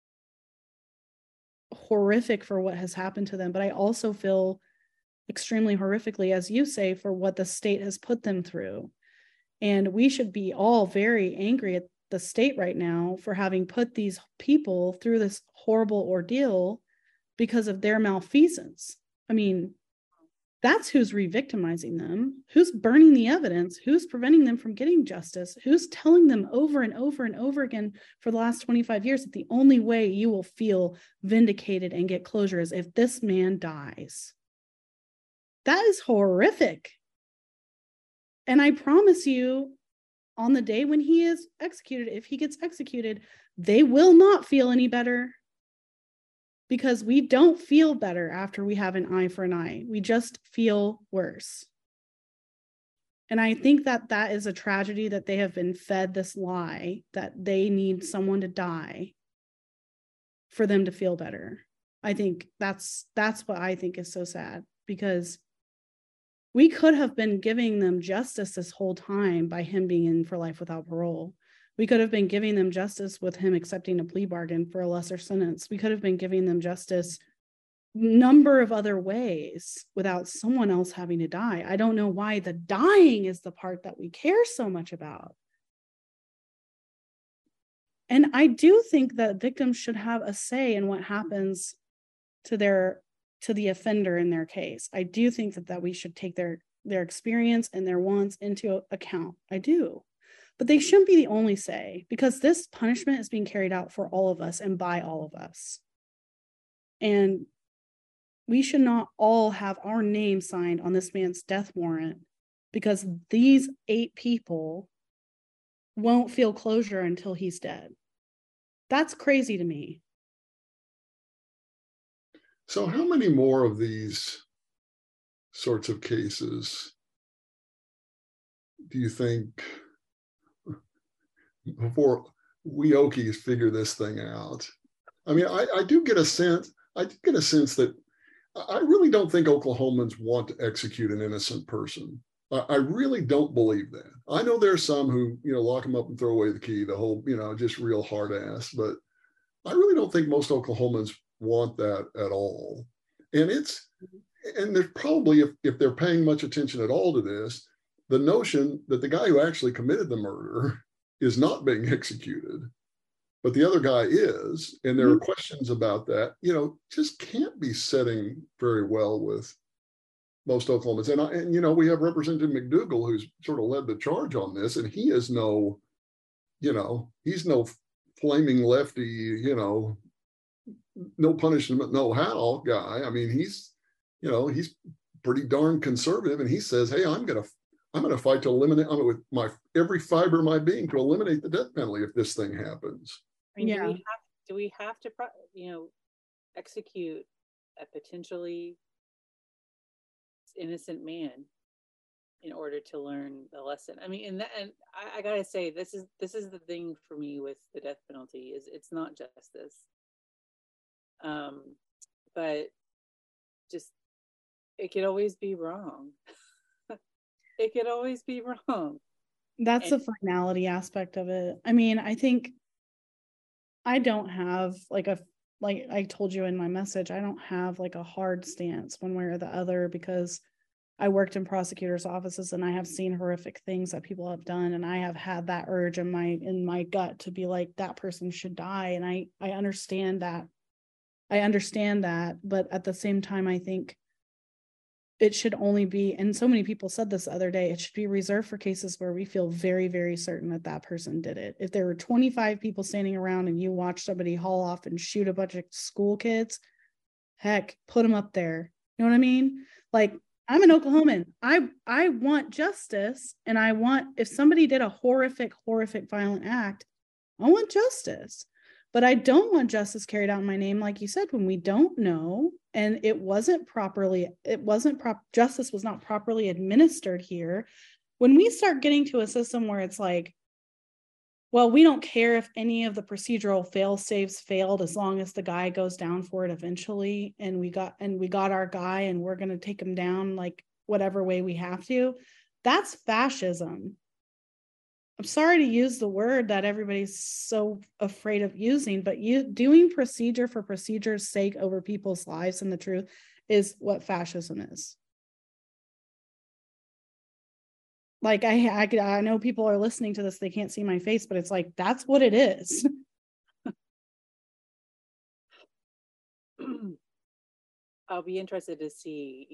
S3: horrific for what has happened to them. But I also feel extremely horrifically, as you say, for what the state has put them through. And we should be all very angry at the state right now for having put these people through this horrible ordeal because of their malfeasance. I mean, that's who's re-victimizing them, who's burning the evidence, who's preventing them from getting justice, who's telling them over and over and over again for the last 25 years that the only way you will feel vindicated and get closure is if this man dies. That is horrific. And I promise you, on the day when he is executed, if he gets executed, they will not feel any better, because we don't feel better after we have an eye for an eye. We just feel worse. And I think that that is a tragedy, that they have been fed this lie that they need someone to die for them to feel better. I think that's what I think is so sad, because we could have been giving them justice this whole time by him being in for life without parole. We could have been giving them justice with him accepting a plea bargain for a lesser sentence. We could have been giving them justice number of other ways without someone else having to die. I don't know why the dying is the part that we care so much about. And I do think that victims should have a say in what happens to the offender in their case. I do think that we should take their experience and their wants into account. I do. But they shouldn't be the only say, because this punishment is being carried out for all of us and by all of us. And we should not all have our name signed on this man's death warrant because these 8 people won't feel closure until he's dead. That's crazy to me.
S1: So how many more of these sorts of cases do you think before we Okies figure this thing out? I mean, I do get a sense that I really don't think Oklahomans want to execute an innocent person. I really don't believe that. I know there's some who, lock them up and throw away the key, the whole, just real hard ass, but I really don't think most Oklahomans want that at all. And there's probably, if they're paying much attention at all to this, the notion that the guy who actually committed the murder is not being executed, but the other guy is, and there are questions about that, just can't be setting very well with most Oklahomans. And we have Representative McDougal, who's sort of led the charge on this, and he is no, he's no flaming lefty, no punishment, no how guy. I mean, he's pretty darn conservative, and he says, hey, I'm gonna fight to eliminate, with my every fiber of my being to eliminate the death penalty if this thing happens.
S2: I mean, do we have to execute a potentially innocent man in order to learn the lesson? I mean, and I gotta say, this is the thing for me with the death penalty, is it's not justice, but just it could always be wrong. It could always be wrong.
S3: That's the finality aspect of it. I mean, I think I don't have like I told you in my message, I don't have like a hard stance one way or the other, because I worked in prosecutors' offices and I have seen horrific things that people have done, and I have had that urge in my gut to be like, that person should die. And I understand that. But at the same time, I think it should only be, and so many people said this the other day, it should be reserved for cases where we feel very, very certain that person did it. If there were 25 people standing around and you watch somebody haul off and shoot a bunch of school kids, heck, put them up there. You know what I mean? Like, I'm an Oklahoman. I want justice, and I want, if somebody did a horrific violent act, I want justice. But I don't want justice carried out in my name, like you said, when we don't know, and justice was not properly administered here. When we start getting to a system where it's like, well, we don't care if any of the procedural fail-safes failed, as long as the guy goes down for it eventually, and we got our guy, and we're going to take him down like whatever way we have to. That's fascism. I'm sorry to use the word that everybody's so afraid of using, but doing procedure for procedure's sake over people's lives and the truth is what fascism is. Like, I know people are listening to this, they can't see my face, but it's like, that's what it is.
S2: I'll be interested to see,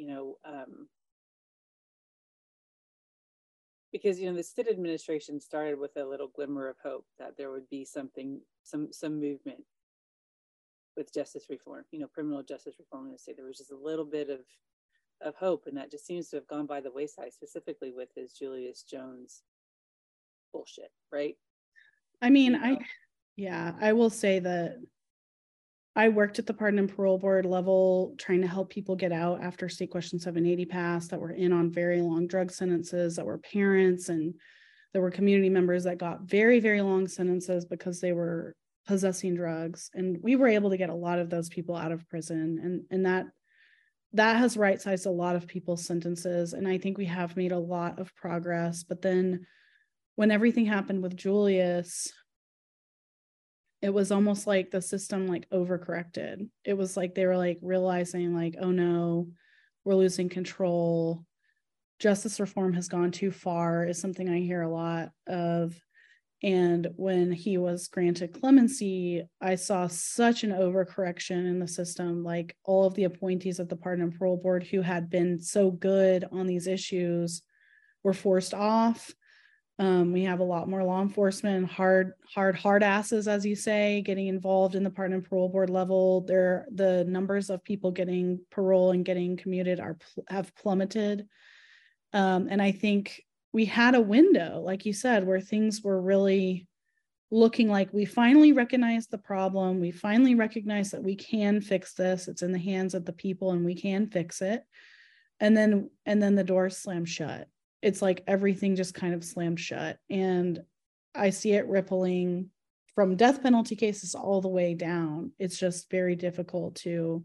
S2: because the Stitt administration started with a little glimmer of hope that there would be some movement with justice reform, criminal justice reform in the state. There was just a little bit of hope, and that just seems to have gone by the wayside, specifically with his Julius Jones bullshit, right?
S3: I mean, I will say that I worked at the Pardon and Parole Board level trying to help people get out after State Question 780 passed, that were in on very long drug sentences, that were parents, and there were community members that got very, very long sentences because they were possessing drugs. And we were able to get a lot of those people out of prison. And that has right-sized a lot of people's sentences. And I think we have made a lot of progress. But then when everything happened with Julius, it was almost like the system like overcorrected. It was like they were like realizing like, oh no, we're losing control. Justice reform has gone too far is something I hear a lot of. And when he was granted clemency, I saw such an overcorrection in the system. Like all of the appointees of the Pardon and Parole Board who had been so good on these issues were forced off. We have a lot more law enforcement, hard asses, as you say, getting involved in the Pardon and Parole Board level. The numbers of people getting parole and getting commuted have plummeted. And I think we had a window, like you said, where things were really looking like we finally recognized the problem. We finally recognized that we can fix this. It's in the hands of the people and we can fix it. And then the door slammed shut. It's like everything just kind of slammed shut. And I see it rippling from death penalty cases all the way down. It's just very difficult to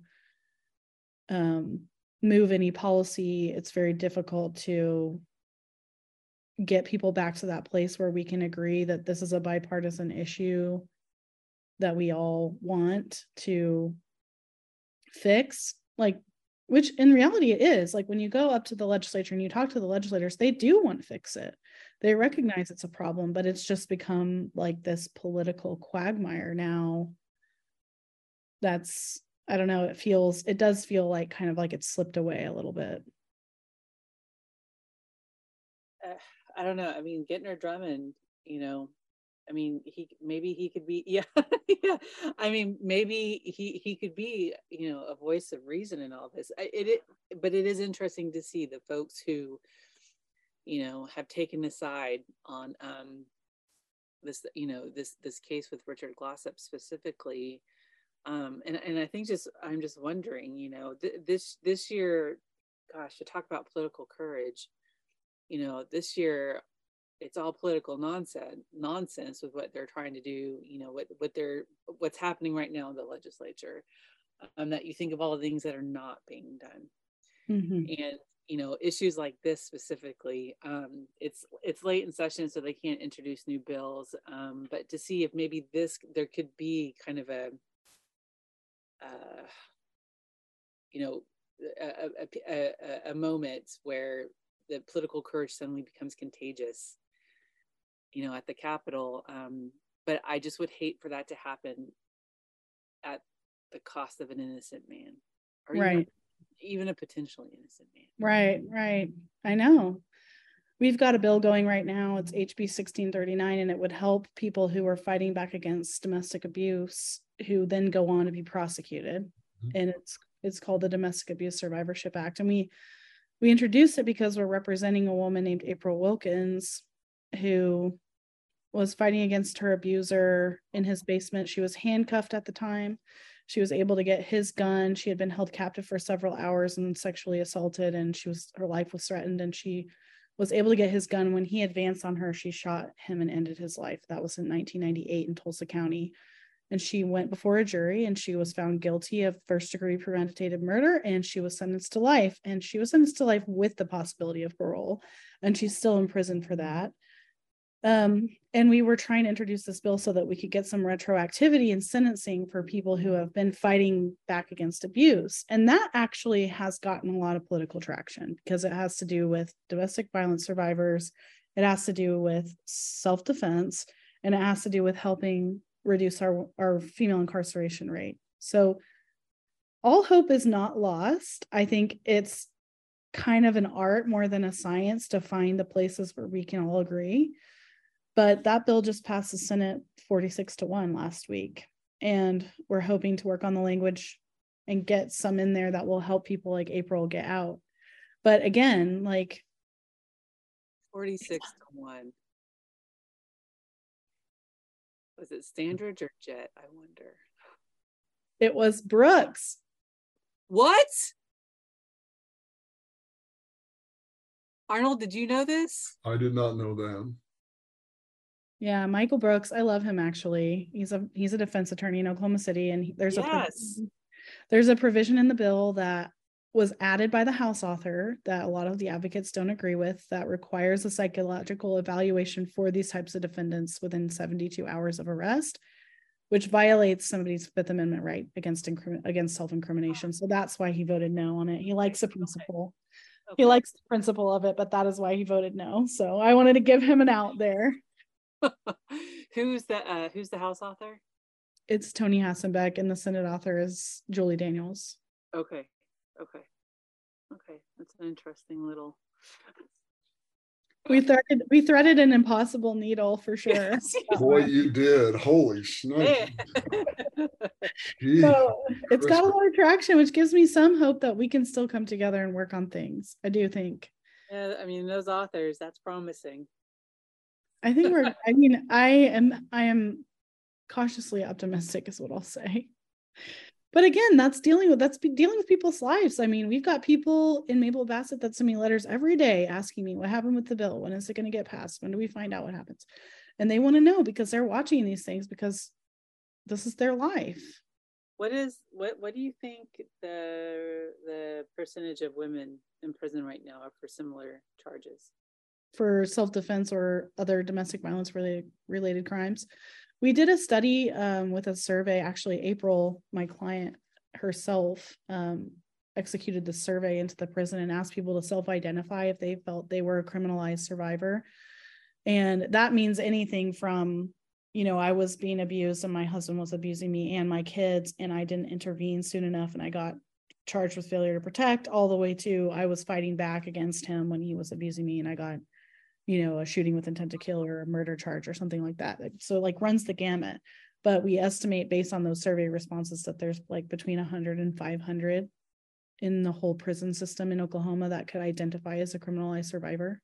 S3: move any policy. It's very difficult to get people back to that place where we can agree that this is a bipartisan issue that we all want to fix, like, which in reality it is. Like when you go up to the legislature and you talk to the legislators, they do want to fix it. They recognize it's a problem, but it's just become like this political quagmire now. That's, I don't know, it does feel like kind of like it slipped away a little bit.
S2: I don't know. I mean, Gentner Drummond, I mean, he could be, yeah, yeah. I mean, maybe he could be, a voice of reason in all this. But it is interesting to see the folks who, have taken a side on this, this case with Richard Glossip specifically. And I think I'm just wondering, this year, gosh, to talk about political courage, this year it's all political nonsense with what they're trying to do, what's happening right now in the legislature, that you think of all the things that are not being done. Mm-hmm. And issues like this specifically, it's late in session, so they can't introduce new bills, but to see if maybe there could be kind of a moment where the political courage suddenly becomes contagious, at the Capitol. But I just would hate for that to happen at the cost of an innocent man, or
S3: right,
S2: even a potentially innocent
S3: man. Right. I know. We've got a bill going right now. It's HB 1639, and it would help people who are fighting back against domestic abuse who then go on to be prosecuted. Mm-hmm. And it's called the Domestic Abuse Survivorship Act. And we introduced it because we're representing a woman named April Wilkins who was fighting against her abuser in his basement. She was handcuffed at the time. She was able to get his gun. She had been held captive for several hours and sexually assaulted, and her life was threatened, and she was able to get his gun. When he advanced on her, she shot him and ended his life. That was in 1998 in Tulsa County. And she went before a jury and she was found guilty of first-degree premeditated murder, and she was sentenced to life. And she was sentenced to life with the possibility of parole, and she's still in prison for that. And we were trying to introduce this bill so that we could get some retroactivity in sentencing for people who have been fighting back against abuse. And that actually has gotten a lot of political traction because it has to do with domestic violence survivors. It has to do with self-defense, and it has to do with helping reduce our female incarceration rate. So all hope is not lost. I think it's kind of an art more than a science to find the places where we can all agree. But that bill just passed the Senate 46-1 last week. And we're hoping to work on the language and get some in there that will help people like April get out. But again, like
S2: 46-1. Was it Standard or Jet? I wonder.
S3: It was Brooks.
S2: What? Arnold, did you know this?
S1: I did not know that.
S3: Yeah, Michael Brooks, I love him actually. He's a defense attorney in Oklahoma City, and
S2: Yes.
S3: there's a provision in the bill that was added by the House author that a lot of the advocates don't agree with, that requires a psychological evaluation for these types of defendants within 72 hours of arrest, which violates somebody's Fifth Amendment right against self-incrimination. So that's why he voted no on it. He likes the principle.
S2: Okay.
S3: He likes the principle of it, but that is why he voted no. So I wanted to give him an out there.
S2: Who's the House author?
S3: It's Tony Hassenbeck, and the Senate author is Julie Daniels.
S2: Okay. That's an interesting little.
S3: We threaded an impossible needle for sure.
S2: Yes.
S1: Boy, you did. Holy snipe.
S3: So it's got a lot of traction, which gives me some hope that we can still come together and work on things. I do think.
S2: Yeah, I mean, those authors, that's promising.
S3: I think I am cautiously optimistic is what I'll say. But again, that's dealing with people's lives. I mean, we've got people in Mabel Bassett that send me letters every day asking me what happened with the bill. When is it going to get passed? When do we find out what happens? And they want to know because they're watching these things because this is their life.
S2: What do you think the percentage of women in prison right now are for similar charges?
S3: For self-defense or other domestic violence related crimes? We did a study with a survey. Actually, April, my client herself, executed the survey into the prison and asked people to self-identify if they felt they were a criminalized survivor. And that means anything from, I was being abused and my husband was abusing me and my kids, and I didn't intervene soon enough and I got charged with failure to protect, all the way to I was fighting back against him when he was abusing me and I got a shooting with intent to kill or a murder charge or something like that. So runs the gamut. But we estimate based on those survey responses that there's between 100 and 500 in the whole prison system in Oklahoma that could identify as a criminalized survivor,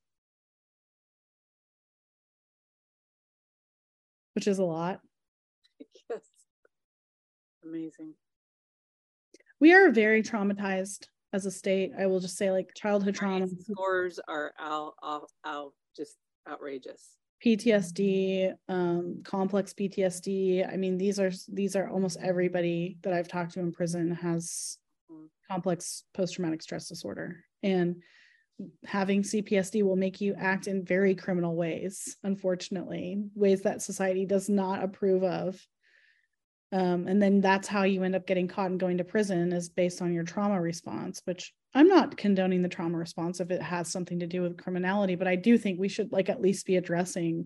S3: which is a lot.
S2: Yes. Amazing.
S3: We are very traumatized as a state. I will just say childhood trauma.
S2: Scores are out just outrageous.
S3: PTSD, complex PTSD. I mean, these are almost everybody that I've talked to in prison has complex post-traumatic stress disorder, and having CPSD will make you act in very criminal ways, unfortunately, ways that society does not approve of. And then that's how you end up getting caught and going to prison, is based on your trauma response, which I'm not condoning the trauma response if it has something to do with criminality, but I do think we should at least be addressing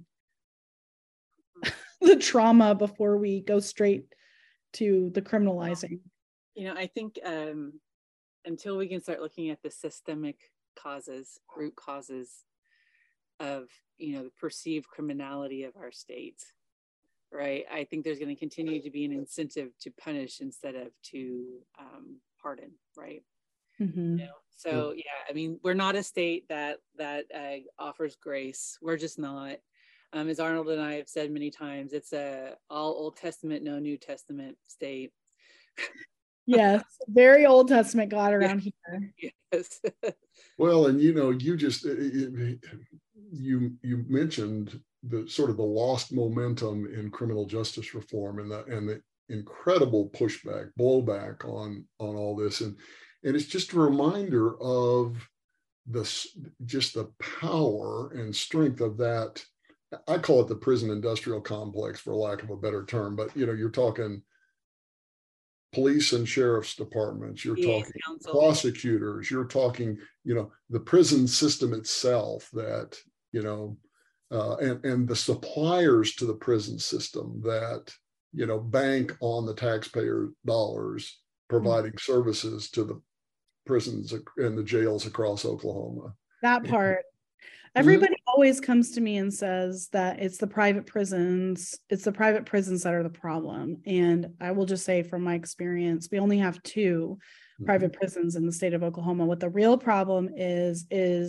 S3: the trauma before we go straight to the criminalizing.
S2: I think until we can start looking at the systemic root causes of, the perceived criminality of our state, right? I think there's going to continue to be an incentive to punish instead of to pardon, right?
S3: Mm-hmm.
S2: So yeah, I mean, we're not a state that offers grace. We're just not. As Arnold and I have said many times, it's a all Old Testament, no New Testament state.
S3: Yes, very Old Testament God around here.
S2: Yes.
S1: Well, and you just you mentioned the sort of the lost momentum in criminal justice reform and the incredible blowback on all this, and it's just a reminder of the power and strength of that. I call it the prison industrial complex, for lack of a better term, but you're talking police and sheriff's departments, you're talking prosecutors, you're talking, the prison system itself, that, and the suppliers to the prison system that, bank on the taxpayer dollars providing services to the prisons and the jails across Oklahoma.
S3: That part. Everybody always comes to me and says that it's the private prisons that are the problem. And I will just say, from my experience, we only have 2 private prisons in the state of Oklahoma. What the real problem is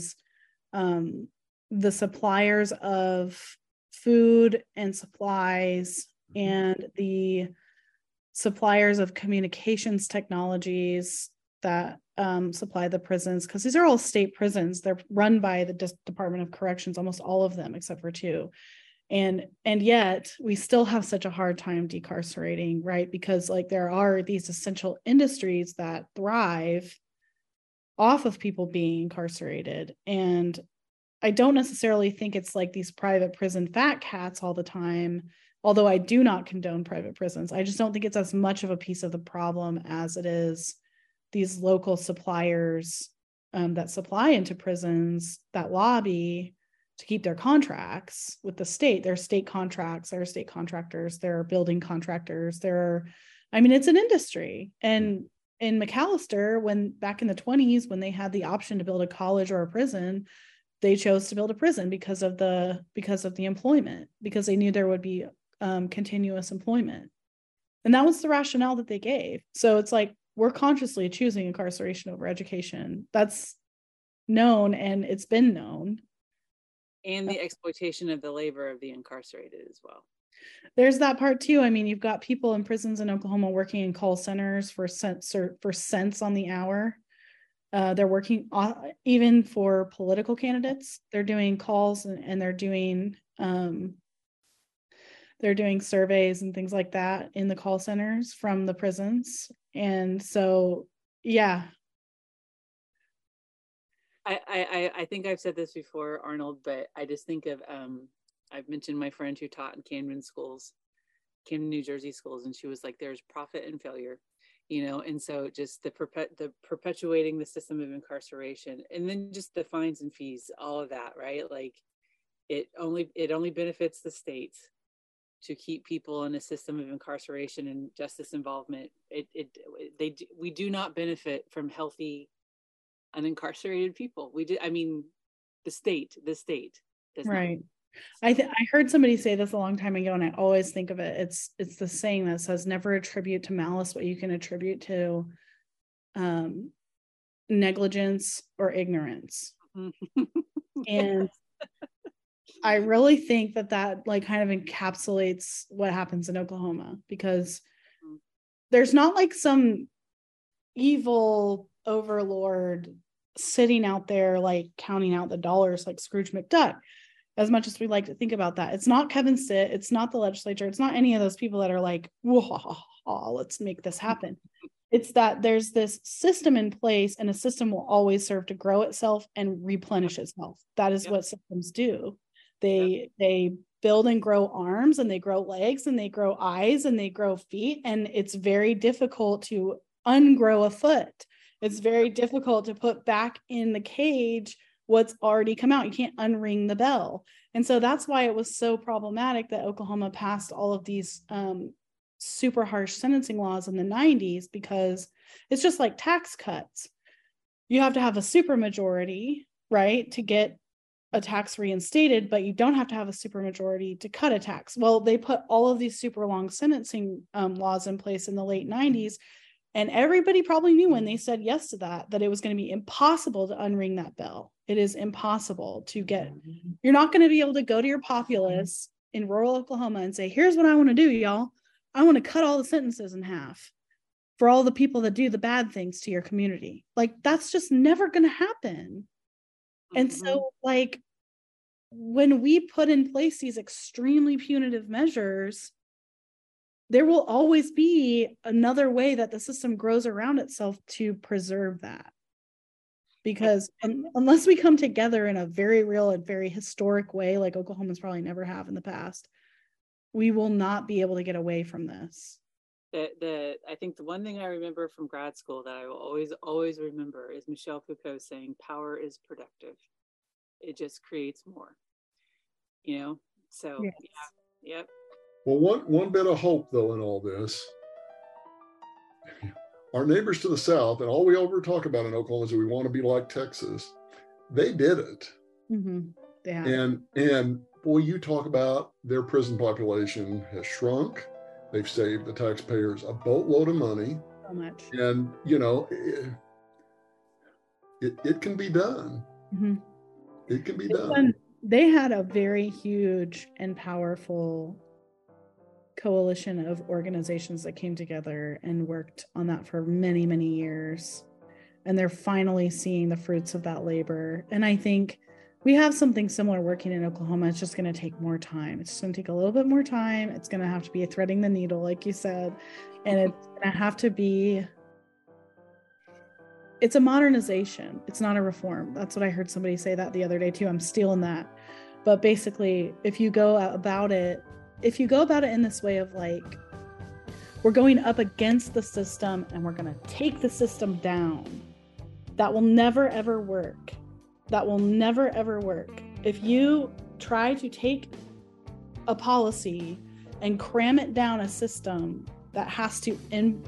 S3: the suppliers of food and supplies and the suppliers of communications technologies that supply the prisons, because these are all state prisons. They're run by the Department of Corrections, almost all of them except for 2. And yet we still have such a hard time decarcerating, right? Because like there are these essential industries that thrive off of people being incarcerated. And I don't necessarily think it's like these private prison fat cats all the time, although I do not condone private prisons. I just don't think it's as much of a piece of the problem as it is these local suppliers that supply into prisons that lobby to keep their contracts with the state. There are state contracts, there are state contractors, there are building contractors, it's an industry. And in McAlester, when back in the 1920s, when they had the option to build a college or a prison, they chose to build a prison because of the employment, because they knew there would be continuous employment. And that was the rationale that they gave. So it's like, we're consciously choosing incarceration over education. That's known, and it's been known.
S2: And the exploitation of the labor of the incarcerated as well.
S3: There's that part too. I mean, you've got people in prisons in Oklahoma working in call centers for cents on the hour. They're working even for political candidates. They're doing calls and they're doing surveys and things like that in the call centers from the prisons. And so, yeah.
S2: I think I've said this before, Arnold, but I just think of, I've mentioned my friend who taught in Camden, New Jersey schools, and she was like, there's profit and failure, and so just the perpetuating the system of incarceration, and then just the fines and fees, all of that, right? Like it only benefits the states to keep people in a system of incarceration and justice involvement. We do not benefit from healthy, unincarcerated people. The state does
S3: right. Not. I heard somebody say this a long time ago, and I always think of it. It's the saying that says, never attribute to malice what you can attribute to negligence or ignorance. And I really think that like kind of encapsulates what happens in Oklahoma, because there's not like some evil overlord sitting out there like counting out the dollars like Scrooge McDuck, as much as we like to think about that. It's not Kevin Stitt, it's not the legislature, it's not any of those people that are like, whoa, let's make this happen. It's that there's this system in place, and a system will always serve to grow itself and replenish itself. That is what systems do. They build and grow arms, and they grow legs, and they grow eyes, and they grow feet, and it's very difficult to ungrow a foot. It's very difficult to put back in the cage what's already come out. You can't unring the bell. And so that's why it was so problematic that Oklahoma passed all of these super harsh sentencing laws in the 90s, because it's just like tax cuts. You have to have a supermajority, right, to get a tax reinstated, but you don't have to have a supermajority to cut a tax. Well, they put all of these super long sentencing laws in place in the late 90s. And everybody probably knew when they said yes to that it was going to be impossible to unring that bell. It is impossible to get. You're not going to be able to go to your populace in rural Oklahoma and say, here's what I want to do, y'all. I want to cut all the sentences in half for all the people that do the bad things to your community. Like, that's just never going to happen. And so, like, when we put in place these extremely punitive measures, there will always be another way that the system grows around itself to preserve that. Because unless we come together in a very real and very historic way, like Oklahomans probably never have in the past, we will not be able to get away from this.
S2: I think the one thing I remember from grad school that I will always remember is Michel Foucault saying, power is productive. It just creates more, so yes. Yep.
S1: Well, one bit of hope, though, in all this, our neighbors to the south, and all we ever talk about in Oklahoma is that we want to be like Texas. They did it.
S3: Mm-hmm. Yeah.
S1: And boy, you talk about their prison population has shrunk. They've saved the taxpayers a boatload of money.
S3: So much.
S1: And, it can be done.
S3: Mm-hmm.
S1: It can be done.
S3: They had a very huge and powerful coalition of organizations that came together and worked on that for many, many years. And they're finally seeing the fruits of that labor. And I think we have something similar working in Oklahoma. It's just going to take more time. It's just going to take a little bit more time. It's going to have to be threading the needle, like you said. And it's going to have to be, it's a modernization. It's not a reform. That's what I heard somebody say that the other day too. I'm stealing that. But basically, if you go about it in this way of like, we're going up against the system and we're going to take the system down, that will never, ever work. That will never, ever work. If you try to take a policy and cram it down a system that has to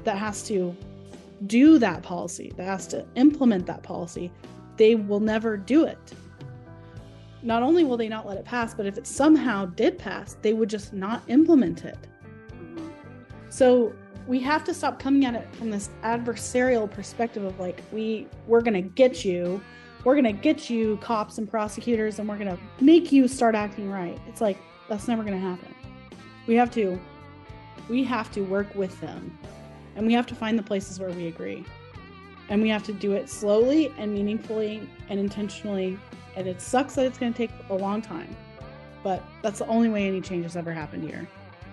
S3: do that policy, that has to implement that policy, they will never do it. Not only will they not let it pass, but if it somehow did pass, they would just not implement it. So we have to stop coming at it from this adversarial perspective of like, we're going to get you. We're going to get you cops and prosecutors, and we're going to make you start acting right. It's like, that's never going to happen. We have to work with them, and we have to find the places where we agree, and we have to do it slowly and meaningfully and intentionally. And it sucks that it's going to take a long time, but that's the only way any change has ever happened here.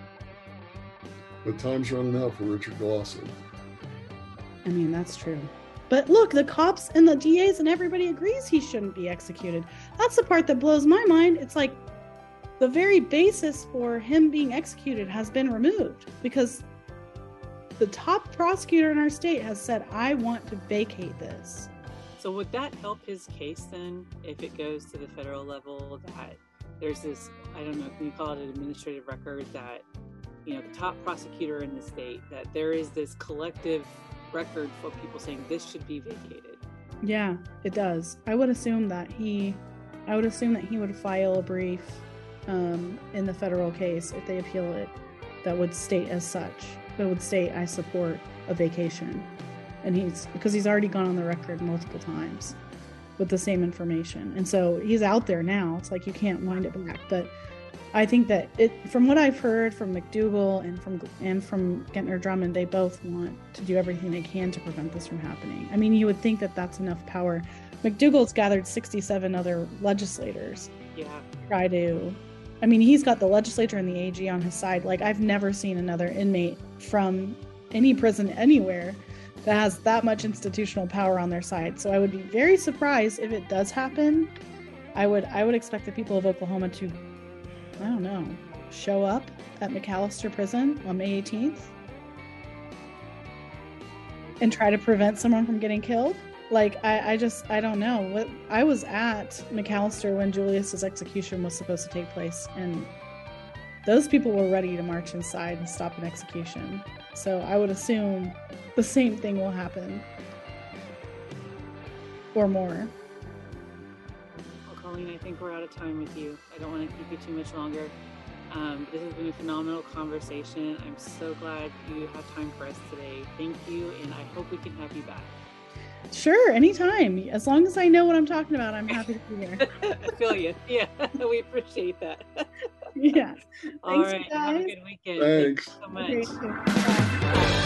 S1: But time's running out for Richard Glosson.
S3: I mean, that's true. But look, the cops and the DAs and everybody agrees he shouldn't be executed. That's the part that blows my mind. It's like the very basis for him being executed has been removed because the top prosecutor in our state has said, I want to vacate this.
S2: So would that help his case then, if it goes to the federal level, that there's this, I don't know, can you call it an administrative record that, you know, the top prosecutor in the state, that there is this collective record for people saying this should be vacated?
S3: Yeah, it does. I would assume that he would file a brief in the federal case if they appeal it that would state as such. That would state, I support a vacation. And because he's already gone on the record multiple times with the same information. And so he's out there now. It's like you can't wind it back. But I think that from what I've heard from McDougal and from Gentner Drummond, they both want to do everything they can to prevent this from happening. I mean, you would think that that's enough power. McDougal's gathered 67 other legislators.
S2: Yeah.
S3: He's got the legislature and the AG on his side. Like, I've never seen another inmate from any prison anywhere that has that much institutional power on their side. So I would be very surprised if it does happen. I would expect the people of Oklahoma to, I don't know, show up at McAlester Prison on May 18th and try to prevent someone from getting killed. Like, I don't know. I was at McAlester when Julius's execution was supposed to take place, and those people were ready to march inside and stop an execution. So I would assume the same thing will happen, or more.
S2: Well, Colleen, I think we're out of time with you. I don't want to keep you too much longer. This has been a phenomenal conversation. I'm so glad you have time for us today. Thank you, and I hope we can have you back.
S3: Sure, anytime. As long as I know what I'm talking about, I'm happy to be here.
S2: I feel you. Yeah, we appreciate that.
S3: Yeah.
S2: All right. Have a good weekend.
S1: Thanks.
S2: Thank you so much.
S3: Okay. Bye.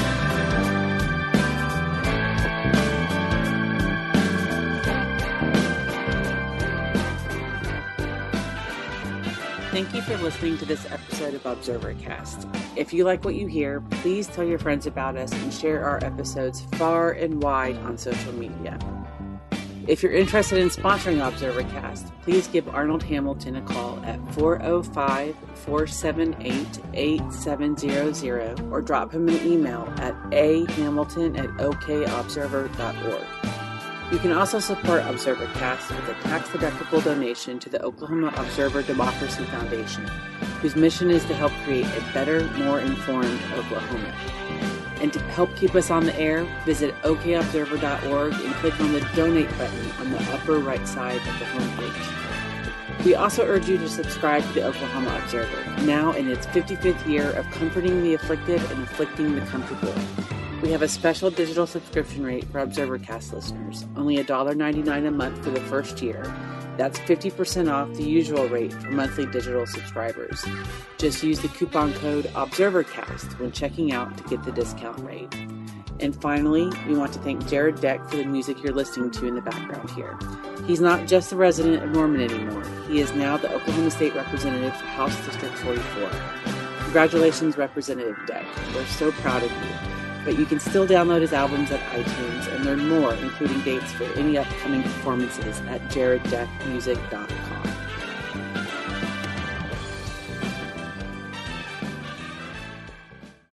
S2: Thank you for listening to this episode of ObserverCast. If you like what you hear, please tell your friends about us and share our episodes far and wide on social media. If you're interested in sponsoring ObserverCast, please give Arnold Hamilton a call at 405-478-8700 or drop him an email at ahamilton@okobserver.org. You can also support ObserverCast with a tax-deductible donation to the Oklahoma Observer Democracy Foundation, whose mission is to help create a better, more informed Oklahoma. And to help keep us on the air, visit okobserver.org and click on the Donate button on the upper right side of the homepage. We also urge you to subscribe to the Oklahoma Observer, now in its 55th year of comforting the afflicted and afflicting the comfortable. We have a special digital subscription rate for ObserverCast listeners, only $1.99 a month for the first year. That's 50% off the usual rate for monthly digital subscribers. Just use the coupon code ObserverCast when checking out to get the discount rate. And finally, we want to thank Jared Deck for the music you're listening to in the background here. He's not just a resident of Norman anymore. He is now the Oklahoma State Representative for House District 44. Congratulations, Representative Deck. We're so proud of you. But you can still download his albums at iTunes and learn more, including dates for any upcoming performances at jareddeckmusic.com.